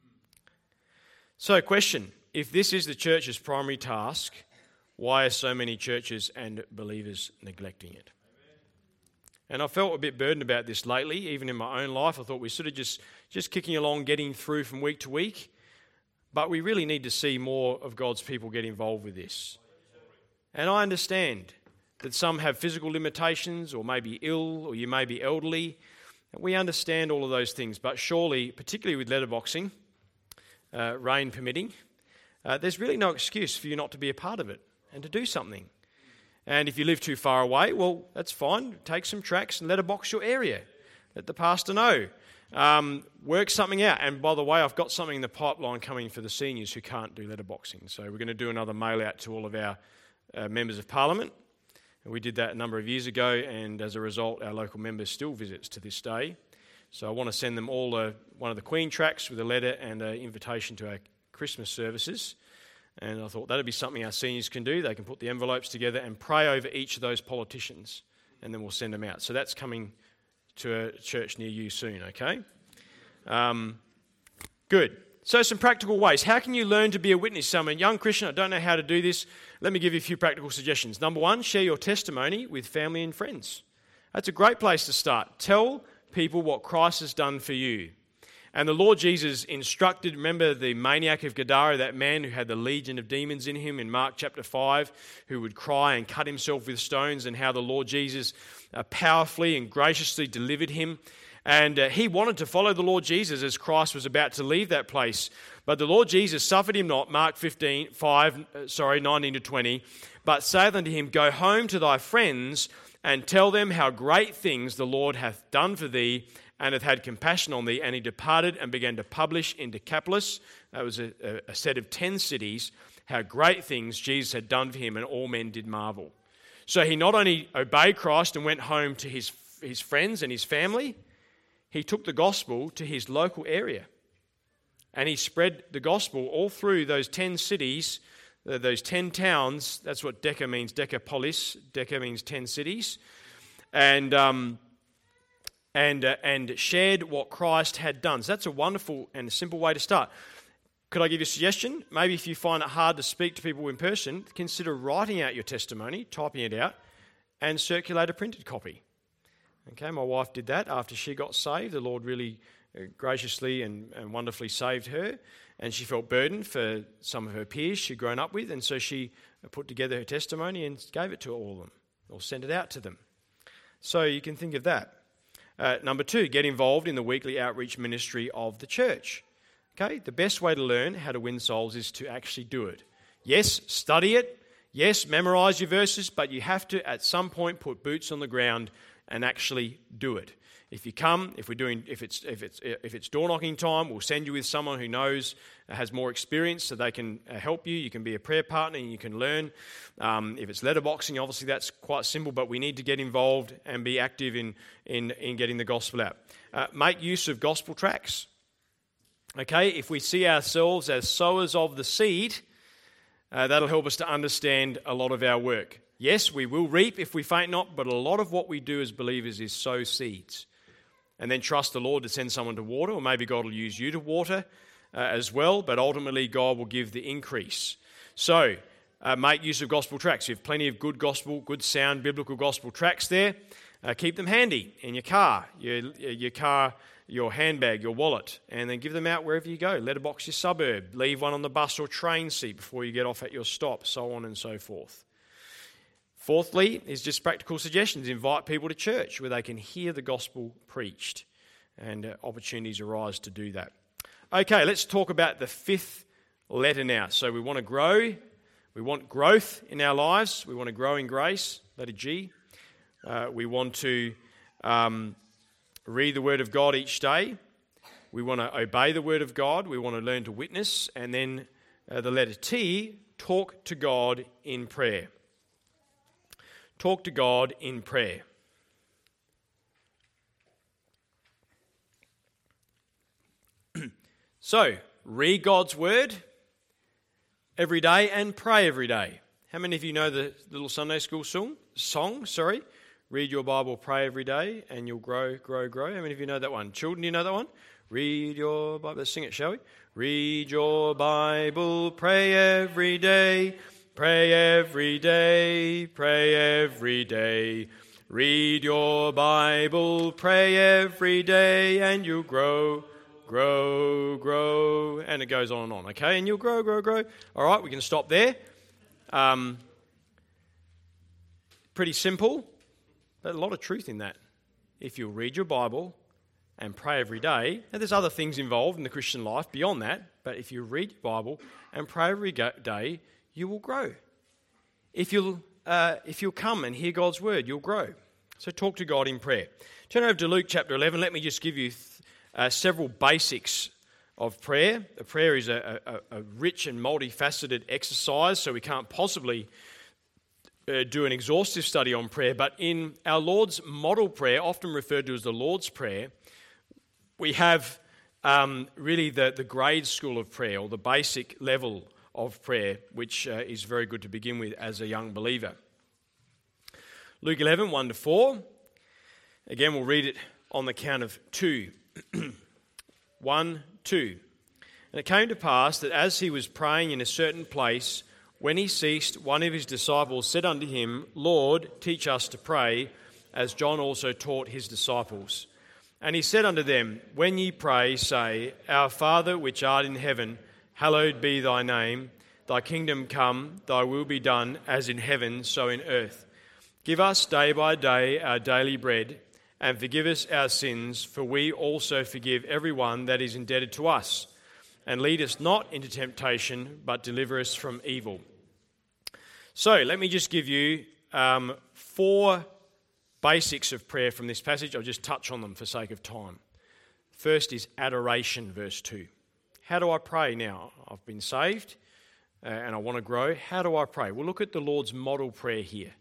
So, question, if this is the church's primary task, why are so many churches and believers neglecting it? And I felt a bit burdened about this lately, even in my own life. I thought we're sort of just kicking along, getting through from week to week. But we really need to see more of God's people get involved with this. And I understand that some have physical limitations or may be ill or you may be elderly. We understand all of those things, but surely, particularly with letterboxing, rain permitting, there's really no excuse for you not to be a part of it and to do something. And if you live too far away, well, that's fine. Take some tracts and letterbox your area. Let the pastor know. Work something out. And by the way, I've got something in the pipeline coming for the seniors who can't do letterboxing. So we're going to do another mail out to all of our members of Parliament. And we did that a number of years ago, and as a result, our local members still visits to this day. So I want to send them all one of the Queen tracts with a letter and an invitation to our Christmas services. And I thought that would be something our seniors can do. They can put the envelopes together and pray over each of those politicians, and then we'll send them out. So that's coming to a church near you soon, okay? Good. So some practical ways. How can you learn to be a witness? So I'm a young Christian, I don't know how to do this. Let me give you a few practical suggestions. Number one, share your testimony with family and friends. That's a great place to start. Tell people what Christ has done for you. And the Lord Jesus instructed, remember the maniac of Gadara, that man who had the legion of demons in him in Mark chapter 5, who would cry and cut himself with stones, and how the Lord Jesus powerfully and graciously delivered him. And he wanted to follow the Lord Jesus as Christ was about to leave that place. But the Lord Jesus suffered him not, Mark 19 to 20, but saith unto him, go home to thy friends and tell them how great things the Lord hath done for thee, and hath had compassion on thee. And he departed and began to publish in Decapolis, that was a set of 10 cities, how great things Jesus had done for him, and all men did marvel. So he not only obeyed Christ and went home to his friends and his family, he took the gospel to his local area. And he spread the gospel all through those 10 cities, those 10 towns. That's what Deca means, Decapolis. Deca means 10 cities. And shared what Christ had done. So that's a wonderful and a simple way to start. Could I give you a suggestion? Maybe if you find it hard to speak to people in person, consider writing out your testimony, typing it out, and circulate a printed copy. Okay, my wife did that after she got saved. The Lord really graciously and wonderfully saved her, and she felt burdened for some of her peers she'd grown up with, and so she put together her testimony and gave it to all of them, or sent it out to them. So you can think of that. Number 2, get involved in the weekly outreach ministry of the church. Okay, the best way to learn how to win souls is to actually do it. Yes, study it. Yes, memorize your verses, but you have to at some point put boots on the ground and actually do it. If you come, if it's door knocking time, we'll send you with someone who knows, has more experience, so they can help you. You can be a prayer partner and you can learn. If it's letterboxing, obviously that's quite simple, but we need to get involved and be active in getting the gospel out. Make use of gospel tracts. Okay, if we see ourselves as sowers of the seed, that'll help us to understand a lot of our work. Yes, we will reap if we faint not, but a lot of what we do as believers is sow seeds. And then trust the Lord to send someone to water, or maybe God will use you to water as well, but ultimately God will give the increase. So, make use of gospel tracts. You have plenty of good gospel, good sound biblical gospel tracts there. Keep them handy in your car, your handbag, your wallet, and then give them out wherever you go. Letterbox your suburb, leave one on the bus or train seat before you get off at your stop, so on and so forth. Fourthly is just practical suggestions. Invite people to church where they can hear the gospel preached, and opportunities arise to do that. Okay, let's talk about the 5th letter now. So we want to grow. We want growth in our lives. We want to grow in grace, letter G. We want to read the Word of God each day. We want to obey the Word of God. We want to learn to witness. And then the letter T, talk to God in prayer. Talk to God in prayer. So, read God's Word every day and pray every day. How many of you know the little Sunday school song? Read your Bible, pray every day, and you'll grow, grow, grow. How many of you know that one? Children, do you know that one? Read your Bible. Let's sing it, shall we? Read your Bible, pray every day. Pray every day, pray every day. Read your Bible, pray every day, and you'll grow, grow, grow. And it goes on and on, okay? And you'll grow, grow, grow. All right, we can stop there. Pretty simple, but a lot of truth in that. If you'll read your Bible and pray every day, and there's other things involved in the Christian life beyond that, but if you read your Bible and pray every day, you will grow. If you'll come and hear God's word, you'll grow. So talk to God in prayer. Turn over to Luke chapter 11. Let me just give you several basics of prayer. Prayer is a rich and multifaceted exercise, so we can't possibly do an exhaustive study on prayer. But in our Lord's model prayer, often referred to as the Lord's Prayer, we have really the grade school of prayer, or the basic level of prayer, which is very good to begin with as a young believer. Luke 11, 1-4. Again, we'll read it on the count of 2. 1, 2. And it came to pass that as he was praying in a certain place, when he ceased, one of his disciples said unto him, Lord, teach us to pray, as John also taught his disciples. And he said unto them, When ye pray, say, Our Father which art in heaven, hallowed be thy name. Thy kingdom come, thy will be done, as in heaven, so in earth. Give us day by day our daily bread, and forgive us our sins, for we also forgive everyone that is indebted to us. And lead us not into temptation, but deliver us from evil. So, let me just give you 4 basics of prayer from this passage. I'll just touch on them for sake of time. First is adoration, verse 2. How do I pray now? I've been saved and I want to grow. How do I pray? We'll look at the Lord's model prayer here.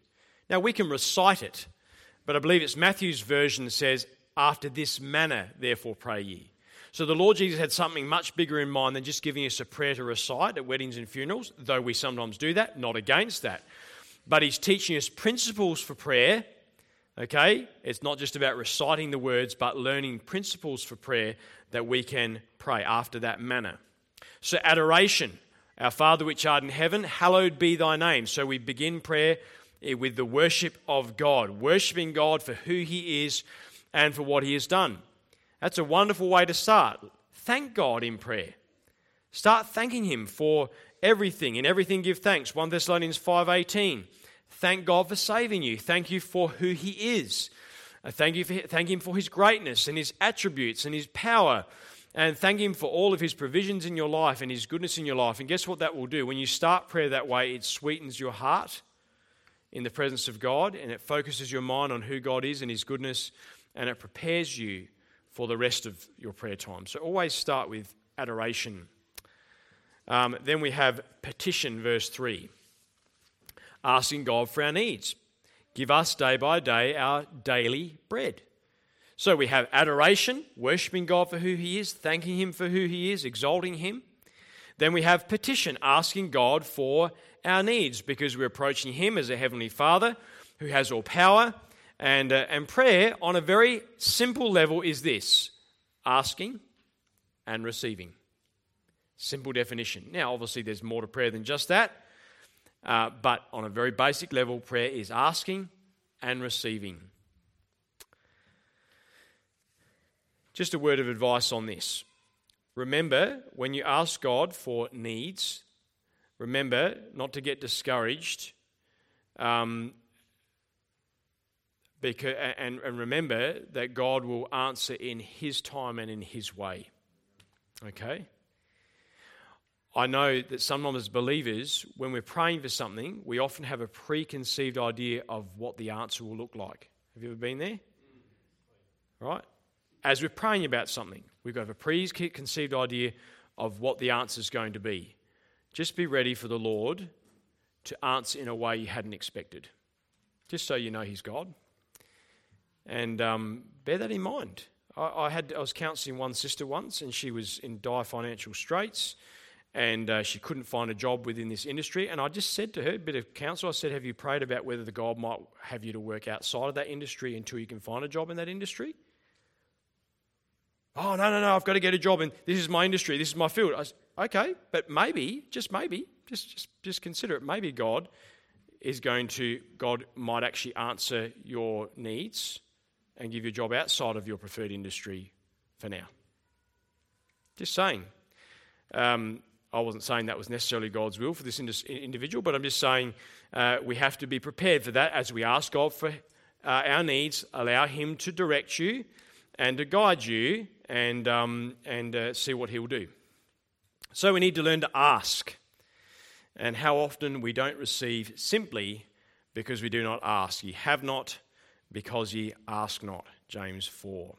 Now, we can recite it, but I believe it's Matthew's version that says, after this manner, therefore pray ye. So the Lord Jesus had something much bigger in mind than just giving us a prayer to recite at weddings and funerals, though we sometimes do that, not against that. But he's teaching us principles for prayer, okay? It's not just about reciting the words, but learning principles for prayer that we can pray after that manner. So adoration, our Father which art in heaven, hallowed be thy name. So we begin prayer with the worship of God, worshipping God for who he is and for what he has done. That's a wonderful way to start. Thank God in prayer. Start thanking him for everything. In everything give thanks. 1 Thessalonians 5:18. Thank God for saving you. Thank you for who he is. Thank him for his greatness and his attributes and his power. And thank him for all of his provisions in your life and his goodness in your life. And guess what that will do? When you start prayer that way, it sweetens your heart in the presence of God, and it focuses your mind on who God is and his goodness, and it prepares you for the rest of your prayer time. So always start with adoration. Then we have petition, verse 3. Asking God for our needs. Give us day by day our daily bread. So we have adoration, worshipping God for who he is, thanking him for who he is, exalting him. Then we have petition, asking God for our needs, because we're approaching him as a heavenly Father who has all power. And prayer on a very simple level is this: asking and receiving. Simple definition. Now, obviously, there's more to prayer than just that. But on a very basic level, prayer is asking and receiving. Just a word of advice on this. Remember, when you ask God for needs, remember not to get discouraged. And remember that God will answer in his time and in his way. Okay? I know that sometimes as believers, when we're praying for something, we often have a preconceived idea of what the answer will look like. Have you ever been there? Right? As we're praying about something, we've got a preconceived idea of what the answer is going to be. Just be ready for the Lord to answer in a way you hadn't expected. Just so you know he's God. And bear that in mind. I was counselling one sister once, and she was in dire financial straits, and she couldn't find a job within this industry. And I just said to her, a bit of counsel, I said, have you prayed about whether the God might have you to work outside of that industry until you can find a job in that industry? Oh, no, I've got to get a job, and this is my industry, this is my field. I said, okay, but maybe, just consider it. Maybe God might actually answer your needs and give you a job outside of your preferred industry for now. Just saying. I wasn't saying that was necessarily God's will for this individual, but I'm just saying we have to be prepared for that as we ask God for our needs, allow him to direct you and to guide you and see what he'll do. So we need to learn to ask. And how often we don't receive simply because we do not ask. Ye have not because ye ask not. James 4.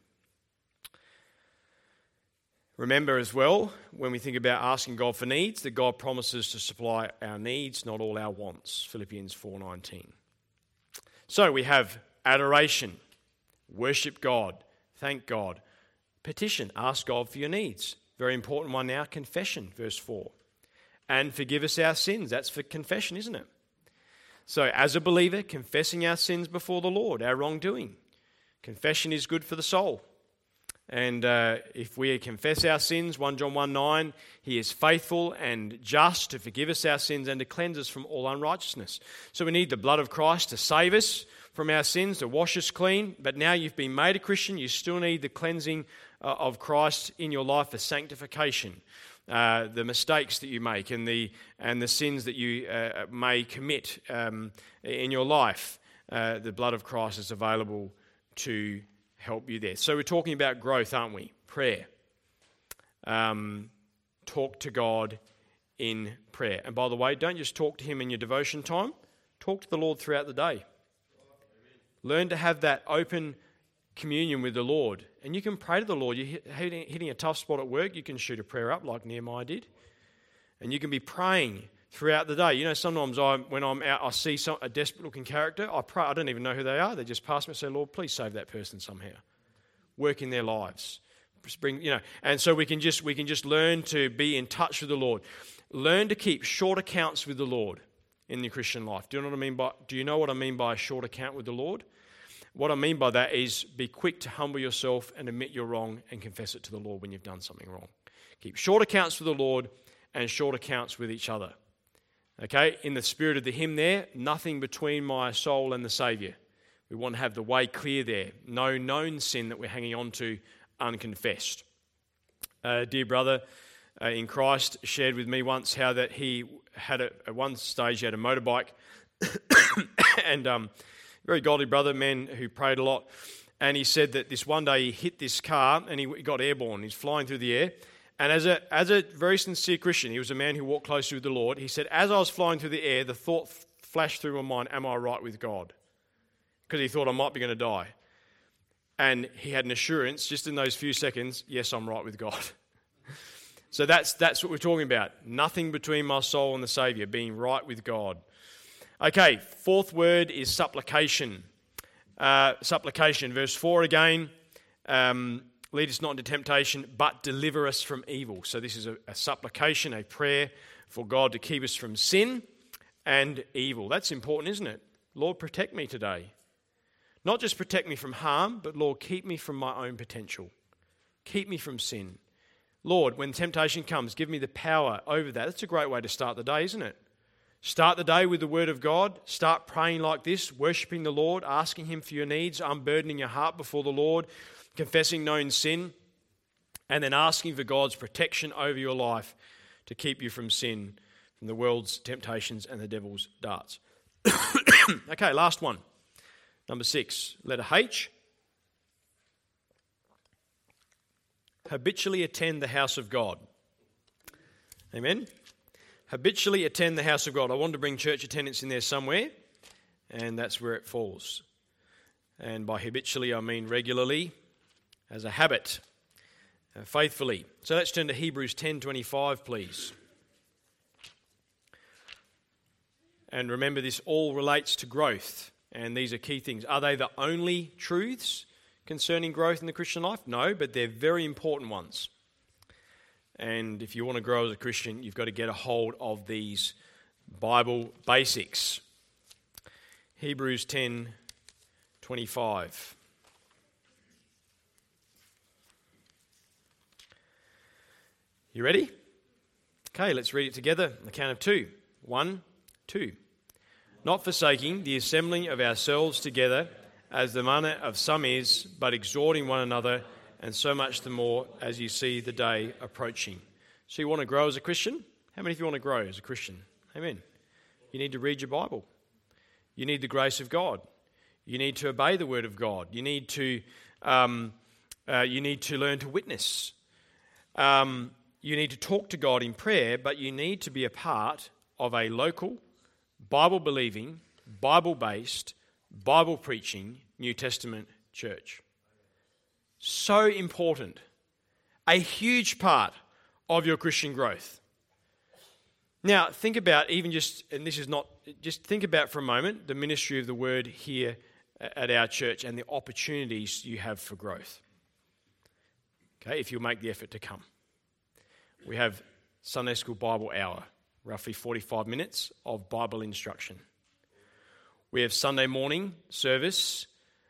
Remember as well, when we think about asking God for needs, that God promises to supply our needs, not all our wants. Philippians 4:19. So we have adoration, worship God, thank God. Petition, ask God for your needs. Very important one now, confession, verse 4. And forgive us our sins. That's for confession, isn't it? So as a believer, confessing our sins before the Lord, our wrongdoing. Confession is good for the soul. And if we confess our sins, 1 John 1:9, he is faithful and just to forgive us our sins and to cleanse us from all unrighteousness. So we need the blood of Christ to save us from our sins, to wash us clean. But now you've been made a Christian, you still need the cleansing of Christ in your life for sanctification. The mistakes that you make and the sins that you may commit in your life, the blood of Christ is available to help you there. So we're talking about growth, aren't we? Prayer. Talk to God in prayer. And by the way, don't just talk to him in your devotion time. Talk to the Lord throughout the day. Learn to have that open communion with the Lord. And you can pray to the Lord. You're hitting a tough spot at work, you can shoot a prayer up like Nehemiah did. And you can be praying throughout the day. You know, sometimes when I'm out, I see a desperate-looking character. I pray. I don't even know who they are. They just pass me and say, Lord, please save that person somehow. Work in their lives. And so we can just learn to be in touch with the Lord. Learn to keep short accounts with the Lord in the Christian life. Do you know what I mean by a short account with the Lord? What I mean by that is be quick to humble yourself and admit you're wrong and confess it to the Lord when you've done something wrong. Keep short accounts with the Lord and short accounts with each other. Okay, in the spirit of the hymn there, nothing between my soul and the Saviour. We want to have the way clear there. No known sin that we're hanging on to unconfessed. Dear brother in Christ shared with me once how that he had at one stage he had a motorbike and very godly brother, man who prayed a lot. And he said that this one day he hit this car and he got airborne. He's flying through the air. And as a very sincere Christian, he was a man who walked closely with the Lord. He said, as I was flying through the air, the thought flashed through my mind, am I right with God? Because he thought I might be going to die. And he had an assurance, just in those few seconds, yes, I'm right with God. So that's what we're talking about. Nothing between my soul and the Saviour, being right with God. Okay, fourth word is supplication. Supplication, verse 4 again. Lead us not into temptation, but deliver us from evil. So this is a supplication, a prayer for God to keep us from sin and evil. That's important, isn't it? Lord, protect me today. Not just protect me from harm, but Lord, keep me from my own potential. Keep me from sin. Lord, when temptation comes, give me the power over that. That's a great way to start the day, isn't it? Start the day with the Word of God. Start praying like this, worshipping the Lord, asking Him for your needs, unburdening your heart before the Lord, confessing known sin, and then asking for God's protection over your life to keep you from sin, from the world's temptations and the devil's darts. Okay, last one. Number 6, letter H. Habitually attend the house of God. Amen? Habitually attend the house of God. I wanted to bring church attendance in there somewhere, and that's where it falls. And by habitually, I mean regularly, as a habit, faithfully. So let's turn to Hebrews 10:25, please. And remember, this all relates to growth, and these are key things. Are they the only truths concerning growth in the Christian life? No, but they're very important ones. And if you want to grow as a Christian, you've got to get a hold of these Bible basics. Hebrews 10:25. You ready? Okay, let's read it together on the count of 2. 1, 2. Not forsaking the assembling of ourselves together, as the manner of some is, but exhorting one another, and so much the more as you see the day approaching. So you want to grow as a Christian? How many of you want to grow as a Christian? Amen. You need to read your Bible. You need the grace of God. You need to obey the Word of God. You need to learn to witness. You need to talk to God in prayer, but you need to be a part of a local, Bible-believing, Bible-based, Bible-preaching New Testament church. So important. A huge part of your Christian growth. Now, think about think about for a moment the ministry of the Word here at our church and the opportunities you have for growth. Okay, if you'll make the effort to come. We have Sunday School Bible Hour, roughly 45 minutes of Bible instruction. We have Sunday morning service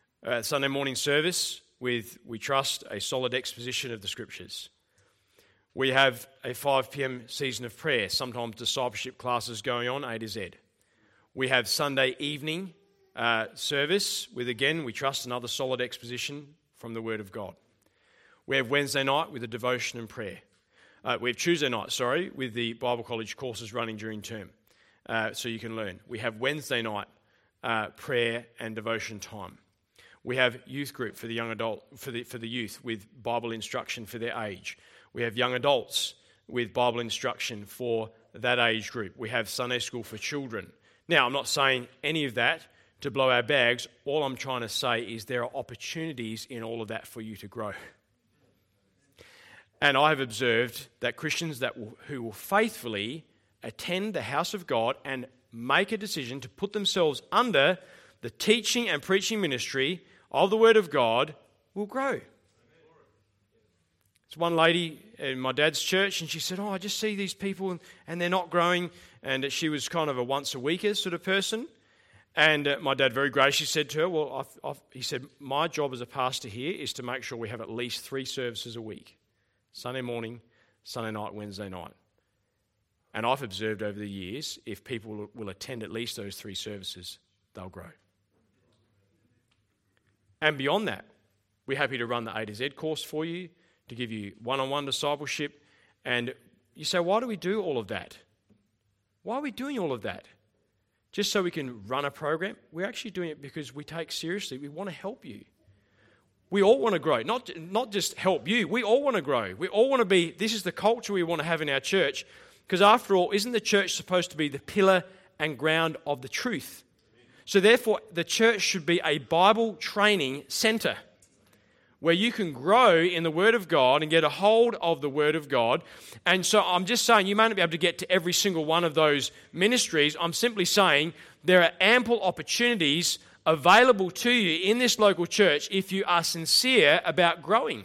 with, we trust, a solid exposition of the Scriptures. We have a 5 p.m. season of prayer, sometimes discipleship classes going on, A to Z. We have Sunday evening service with, again, we trust, another solid exposition from the Word of God. We have Wednesday night with a devotion and prayer. We have Tuesday night, with the Bible College courses running during term, so you can learn. We have Wednesday night prayer and devotion time. We have youth group for the young adult, for the youth with Bible instruction for their age. We have young adults with Bible instruction for that age group. We have Sunday school for children. Now, I'm not saying any of that to blow our bags. All I'm trying to say is there are opportunities in all of that for you to grow. And I have observed that Christians who will faithfully attend the house of God and make a decision to put themselves under the teaching and preaching ministry of the Word of God will grow. There's one lady in my dad's church, and she said, I just see these people and they're not growing. And she was kind of a once-a-weeker sort of person. And my dad very graciously said to her, he said, my job as a pastor here is to make sure we have at least 3 services a week. Sunday morning, Sunday night, Wednesday night. And I've observed over the years, if people will attend at least those 3 services, they'll grow. And beyond that, we're happy to run the A to Z course for you, to give you one-on-one discipleship. And you say, why do we do all of that? Why are we doing all of that? Just so we can run a program? We're actually doing it because we take seriously. We want to help you. We all want to grow, not just help you. We all want to grow. We all want to be, this is the culture we want to have in our church. Because after all, isn't the church supposed to be the pillar and ground of the truth? So therefore, the church should be a Bible training centre where you can grow in the Word of God and get a hold of the Word of God. And so I'm just saying, you may not be able to get to every single one of those ministries. I'm simply saying there are ample opportunities available to you in this local church if you are sincere about growing.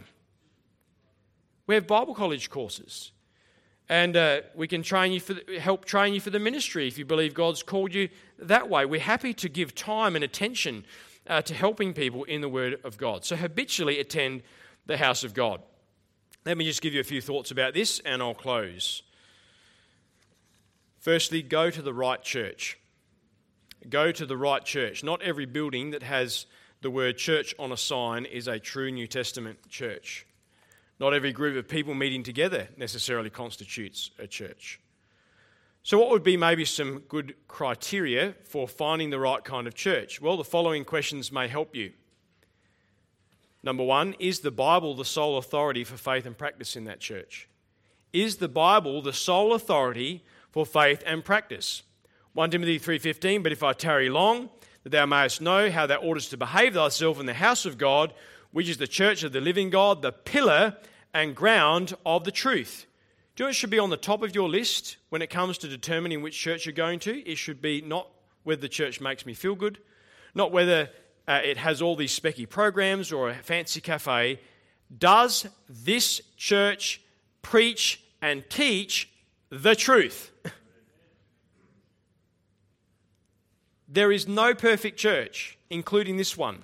We have Bible college courses. And we can help train you for the ministry if you believe God's called you that way. We're happy to give time and attention to helping people in the Word of God. So habitually attend the house of God. Let me just give you a few thoughts about this and I'll close. Firstly, go to the right church. Go to the right church. Not every building that has the word church on a sign is a true New Testament church. Not every group of people meeting together necessarily constitutes a church. So what would be maybe some good criteria for finding the right kind of church? Well, the following questions may help you. Number 1, is the Bible the sole authority for faith and practice in that church? Is the Bible the sole authority for faith and practice? 1 Timothy 3:15, but if I tarry long, that thou mayest know how thou oughtest to behave thyself in the house of God, which is the church of the living God, the pillar and ground of the truth. Do you know it should be on the top of your list when it comes to determining which church you're going to? It should be not whether the church makes me feel good, not whether it has all these specky programs or a fancy cafe. Does this church preach and teach the truth? There is no perfect church, including this one.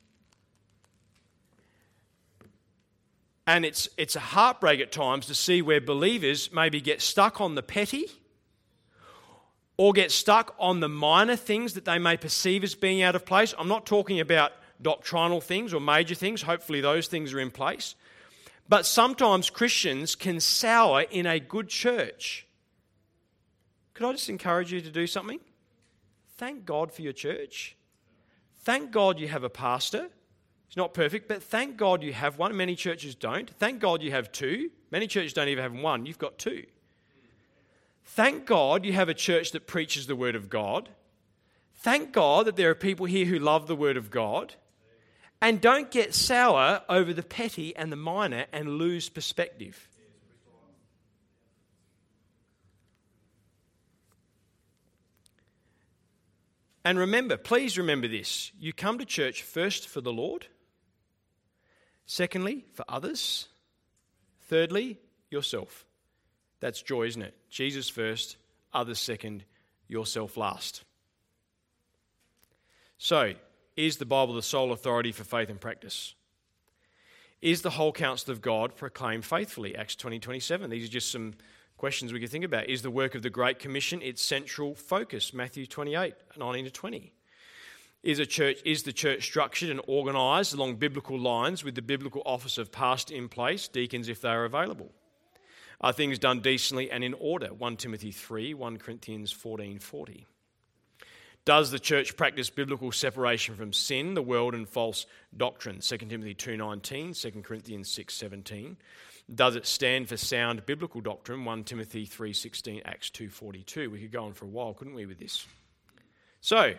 And it's a heartbreak at times to see where believers maybe get stuck on the petty or get stuck on the minor things that they may perceive as being out of place. I'm not talking about doctrinal things or major things. Hopefully those things are in place. But sometimes Christians can sour in a good church. Could I just encourage you to do something? Thank God for your church. Thank God you have a pastor. It's not perfect, but thank God you have one. Many churches don't. Thank God you have 2. Many churches don't even have 1. You've got 2. Thank God you have a church that preaches the Word of God. Thank God that there are people here who love the Word of God. And don't get sour over the petty and the minor and lose perspective. And remember, please remember this. You come to church first for the Lord. Secondly, for others. Thirdly, yourself. That's joy, isn't it? Jesus first, others second, yourself last. So, is the Bible the sole authority for faith and practice? Is the whole counsel of God proclaimed faithfully? Acts 20:27. These are just some questions we could think about. Is the work of the Great Commission its central focus? Matthew 28:19-20. Is the church structured and organised along biblical lines with the biblical office of pastor in place, deacons if they are available? Are things done decently and in order? 1 Timothy 3, 1 Corinthians 14:40. Does the church practice biblical separation from sin, the world and false doctrine? 2 Timothy 2:19, 2 Corinthians 6:17. Does it stand for sound biblical doctrine? 1 Timothy 3:16, Acts 2:42. We could go on for a while, couldn't we, with this? So,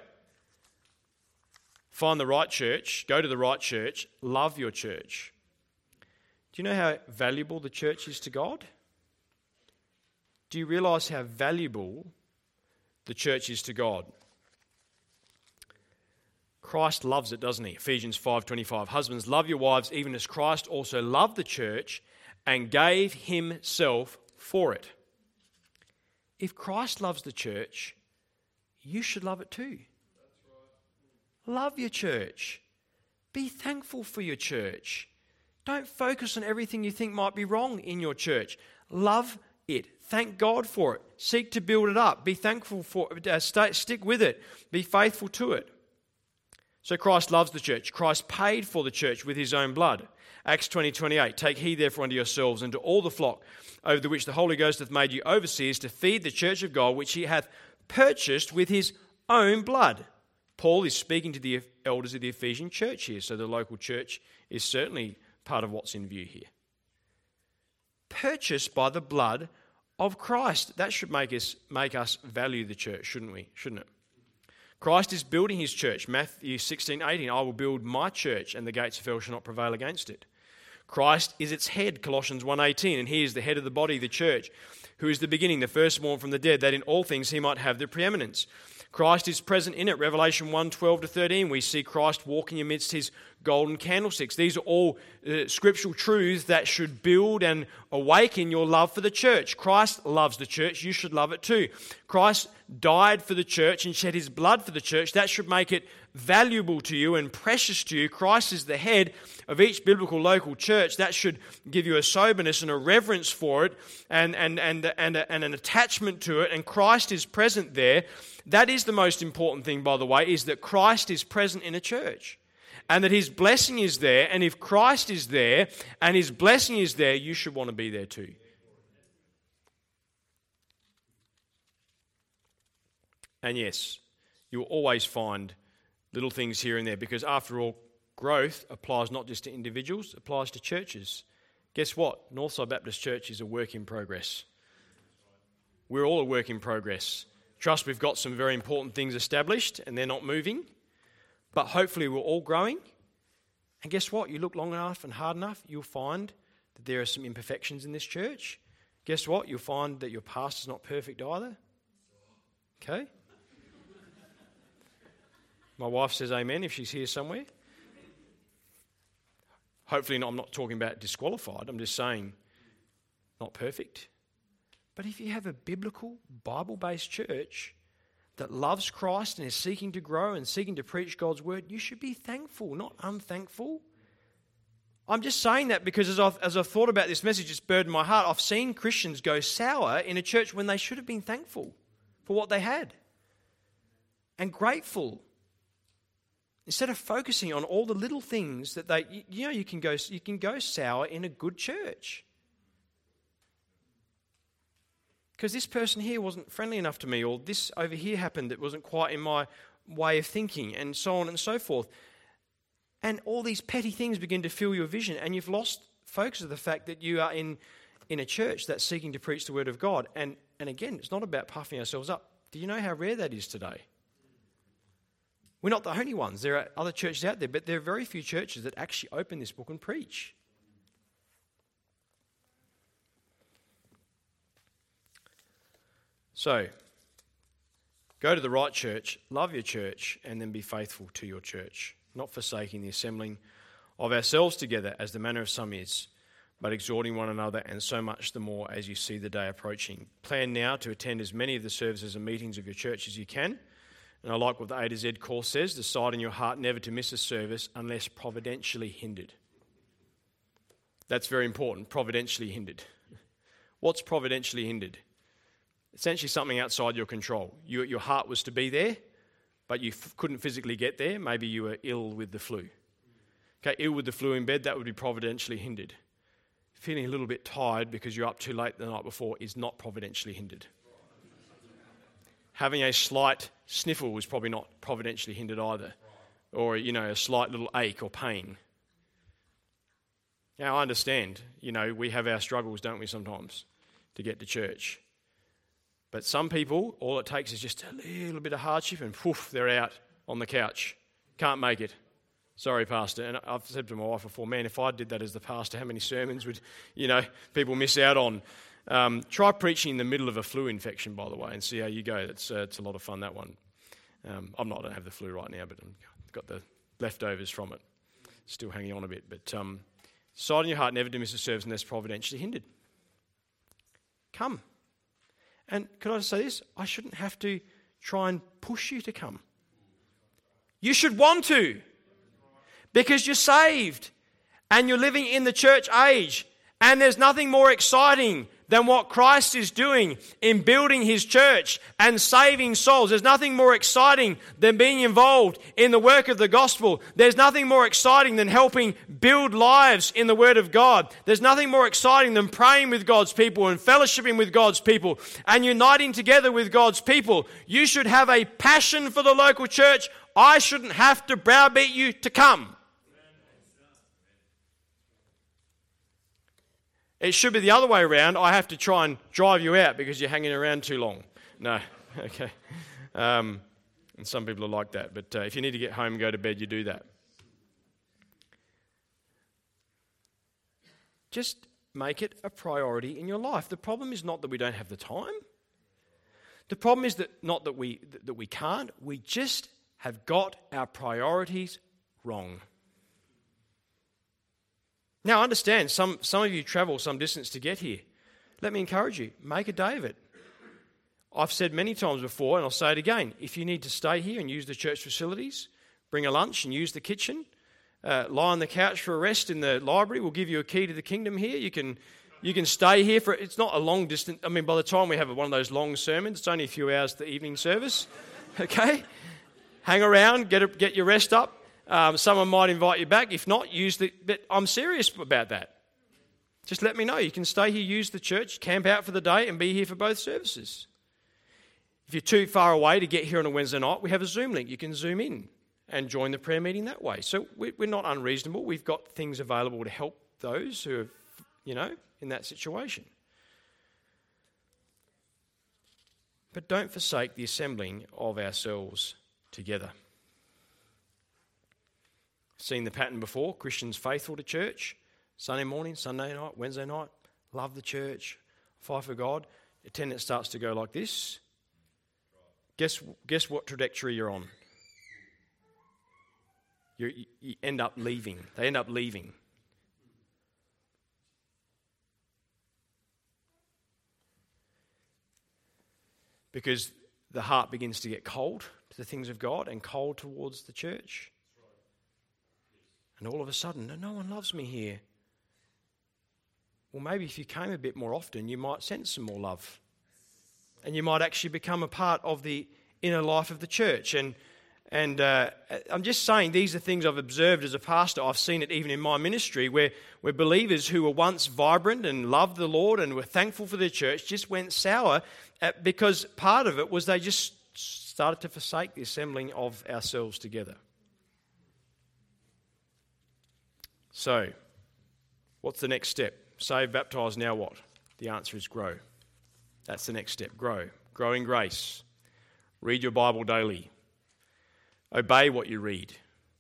find the right church, go to the right church, love your church. Do you know how valuable the church is to God? Do you realise how valuable the church is to God? Christ loves it, doesn't he? Ephesians 5:25. Husbands, love your wives even as Christ also loved the church and gave himself for it. If Christ loves the church, you should love it too. Love your church. Be thankful for your church. Don't focus on everything you think might be wrong in your church. Love it. Thank God for it. Seek to build it up. Be thankful for it. Stick with it. Be faithful to it. So Christ loves the church. Christ paid for the church with his own blood. Acts 20:28. Take heed therefore unto yourselves and to all the flock over the which the Holy Ghost hath made you overseers to feed the church of God, which he hath purchased with his own blood. Paul is speaking to the elders of the Ephesian church here, so the local church is certainly part of what's in view here. Purchased by the blood of Christ. That should make us value the church, shouldn't it? Christ is building his church. Matthew 16:18, I will build my church and the gates of hell shall not prevail against it. Christ is its head, Colossians 1:18, and he is the head of the body, the church, who is the beginning, the firstborn from the dead, that in all things he might have the preeminence. Christ is present in it. Revelation 1:12-13, we see Christ walking amidst his golden candlesticks. These are all scriptural truths that should build and awaken your love for the church. Christ loves the church. You should love it too. Christ died for the church and shed his blood for the church. That should make it valuable to you and precious to you. Christ is the head of each biblical local church. That should give you a soberness and a reverence for it and an attachment to it. And Christ is present there. That is the most important thing, by the way, is that Christ is present in a church. And that his blessing is there. And if Christ is there and his blessing is there, you should want to be there too. And yes, you'll always find little things here and there, because after all, growth applies not just to individuals, it applies to churches. Guess what? Northside Baptist Church is a work in progress. We're all a work in progress. Trust we've got some very important things established and they're not moving, but hopefully we're all growing. And guess what? You look long enough and hard enough, you'll find that there are some imperfections in this church. Guess what? You'll find that your pastor's not perfect either. Okay? My wife says amen if she's here somewhere. Hopefully not, I'm not talking about disqualified. I'm just saying not perfect. But if you have a biblical, Bible-based church that loves Christ and is seeking to grow and seeking to preach God's word, you should be thankful, not unthankful. I'm just saying that because as I've thought about this message, it's burdened my heart. I've seen Christians go sour in a church when they should have been thankful for what they had and grateful. Instead of focusing on all the little things that you can go sour in a good church. Because this person here wasn't friendly enough to me, or this over here happened that wasn't quite in my way of thinking, and so on and so forth. And all these petty things begin to fill your vision, and you've lost focus of the fact that you are in a church that's seeking to preach the word of God. And again, it's not about puffing ourselves up. Do you know how rare that is today? We're not the only ones. There are other churches out there, but there are very few churches that actually open this book and preach. So, go to the right church, love your church, and then be faithful to your church, not forsaking the assembling of ourselves together as the manner of some is, but exhorting one another, and so much the more as you see the day approaching. Plan now to attend as many of the services and meetings of your church as you can. And I like what the A to Z course says, decide in your heart never to miss a service unless providentially hindered. That's very important, providentially hindered. What's providentially hindered? Essentially something outside your control. Your heart was to be there, but you couldn't physically get there. Maybe you were ill with the flu. Okay, ill with the flu in bed, that would be providentially hindered. Feeling a little bit tired because you're up too late the night before is not providentially hindered. Having a slight sniffle was probably not providentially hindered either. Or, a slight little ache or pain. Now, I understand, we have our struggles, don't we, sometimes, to get to church. But some people, all it takes is just a little bit of hardship and poof, they're out on the couch. Can't make it. Sorry, Pastor. And I've said to my wife before, man, if I did that as the pastor, how many sermons would, people miss out on? Try preaching in the middle of a flu infection, by the way, and see how you go. It's a lot of fun, that one. I don't have the flu right now, but I've got the leftovers from it still hanging on a bit. But decide in your heart never to miss a service unless providentially hindered. Come. And could I just say this? I shouldn't have to try and push you to come. You should want to, because you're saved and you're living in the church age, and there's nothing more exciting than what Christ is doing in building his church and saving souls. There's nothing more exciting than being involved in the work of the gospel. There's nothing more exciting than helping build lives in the Word of God. There's nothing more exciting than praying with God's people and fellowshipping with God's people and uniting together with God's people. You should have a passion for the local church. I shouldn't have to browbeat you to come. It should be the other way around. I have to try and drive you out because you're hanging around too long. No, okay. And some people are like that. But if you need to get home and go to bed, you do that. Just make it a priority in your life. The problem is not that we don't have the time. The problem is not that we can't. We just have got our priorities wrong. Now, understand, some of you travel some distance to get here. Let me encourage you, make a day of it. I've said many times before, and I'll say it again, if you need to stay here and use the church facilities, bring a lunch and use the kitchen, lie on the couch for a rest in the library, we'll give you a key to the kingdom here. You can stay here for, it's not a long distance. I mean, by the time we have one of those long sermons, it's only a few hours the evening service, okay? Hang around, get your rest up. Someone might invite you back. If not, but I'm serious about that. Just let me know. You can stay here, use the church, camp out for the day and be here for both services. If you're too far away to get here on a Wednesday night, we have a Zoom link. You can Zoom in and join the prayer meeting that way. So we're not unreasonable. We've got things available to help those who are, in that situation. But don't forsake the assembling of ourselves together. Seen the pattern before, Christians faithful to church, Sunday morning, Sunday night, Wednesday night, love the church, fight for God. Attendance starts to go like this. Guess what trajectory you're on? You end up leaving. They end up leaving. Because the heart begins to get cold to the things of God and cold towards the church. And all of a sudden, no one loves me here. Well, maybe if you came a bit more often, you might sense some more love. And you might actually become a part of the inner life of the church. And I'm just saying these are things I've observed as a pastor. I've seen it even in my ministry where believers who were once vibrant and loved the Lord and were thankful for their church just went sour because part of it was they just started to forsake the assembling of ourselves together. So, what's the next step? Saved, baptised, now what? The answer is grow. That's the next step, grow. Grow in grace. Read your Bible daily. Obey what you read.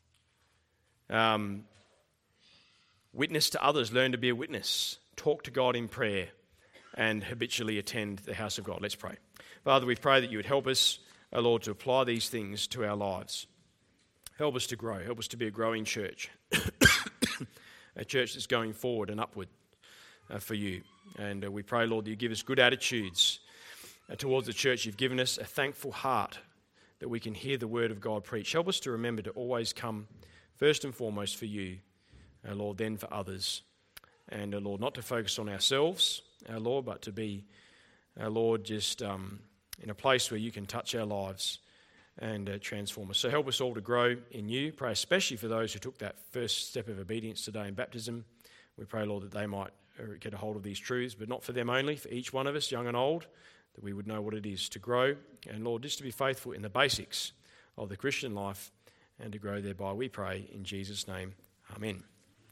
Witness to others. Learn to be a witness. Talk to God in prayer and habitually attend the house of God. Let's pray. Father, we pray that you would help us, O Lord, to apply these things to our lives. Help us to grow. Help us to be a growing church. A church that's going forward and upward for you. And we pray, Lord, that you give us good attitudes towards the church. You've given us a thankful heart that we can hear the word of God preached. Help us to remember to always come first and foremost for you, our Lord, then for others. And, Lord, not to focus on ourselves, our Lord, but to be, our Lord, just in a place where you can touch our lives and transform us. So help us all to grow in you. Pray especially for those who took that first step of obedience today in baptism. We pray, Lord, that they might get a hold of these truths, but not for them only, for each one of us, young and old, that we would know what it is to grow. And, Lord, just to be faithful in the basics of the Christian life and to grow thereby, we pray in Jesus' name. Amen.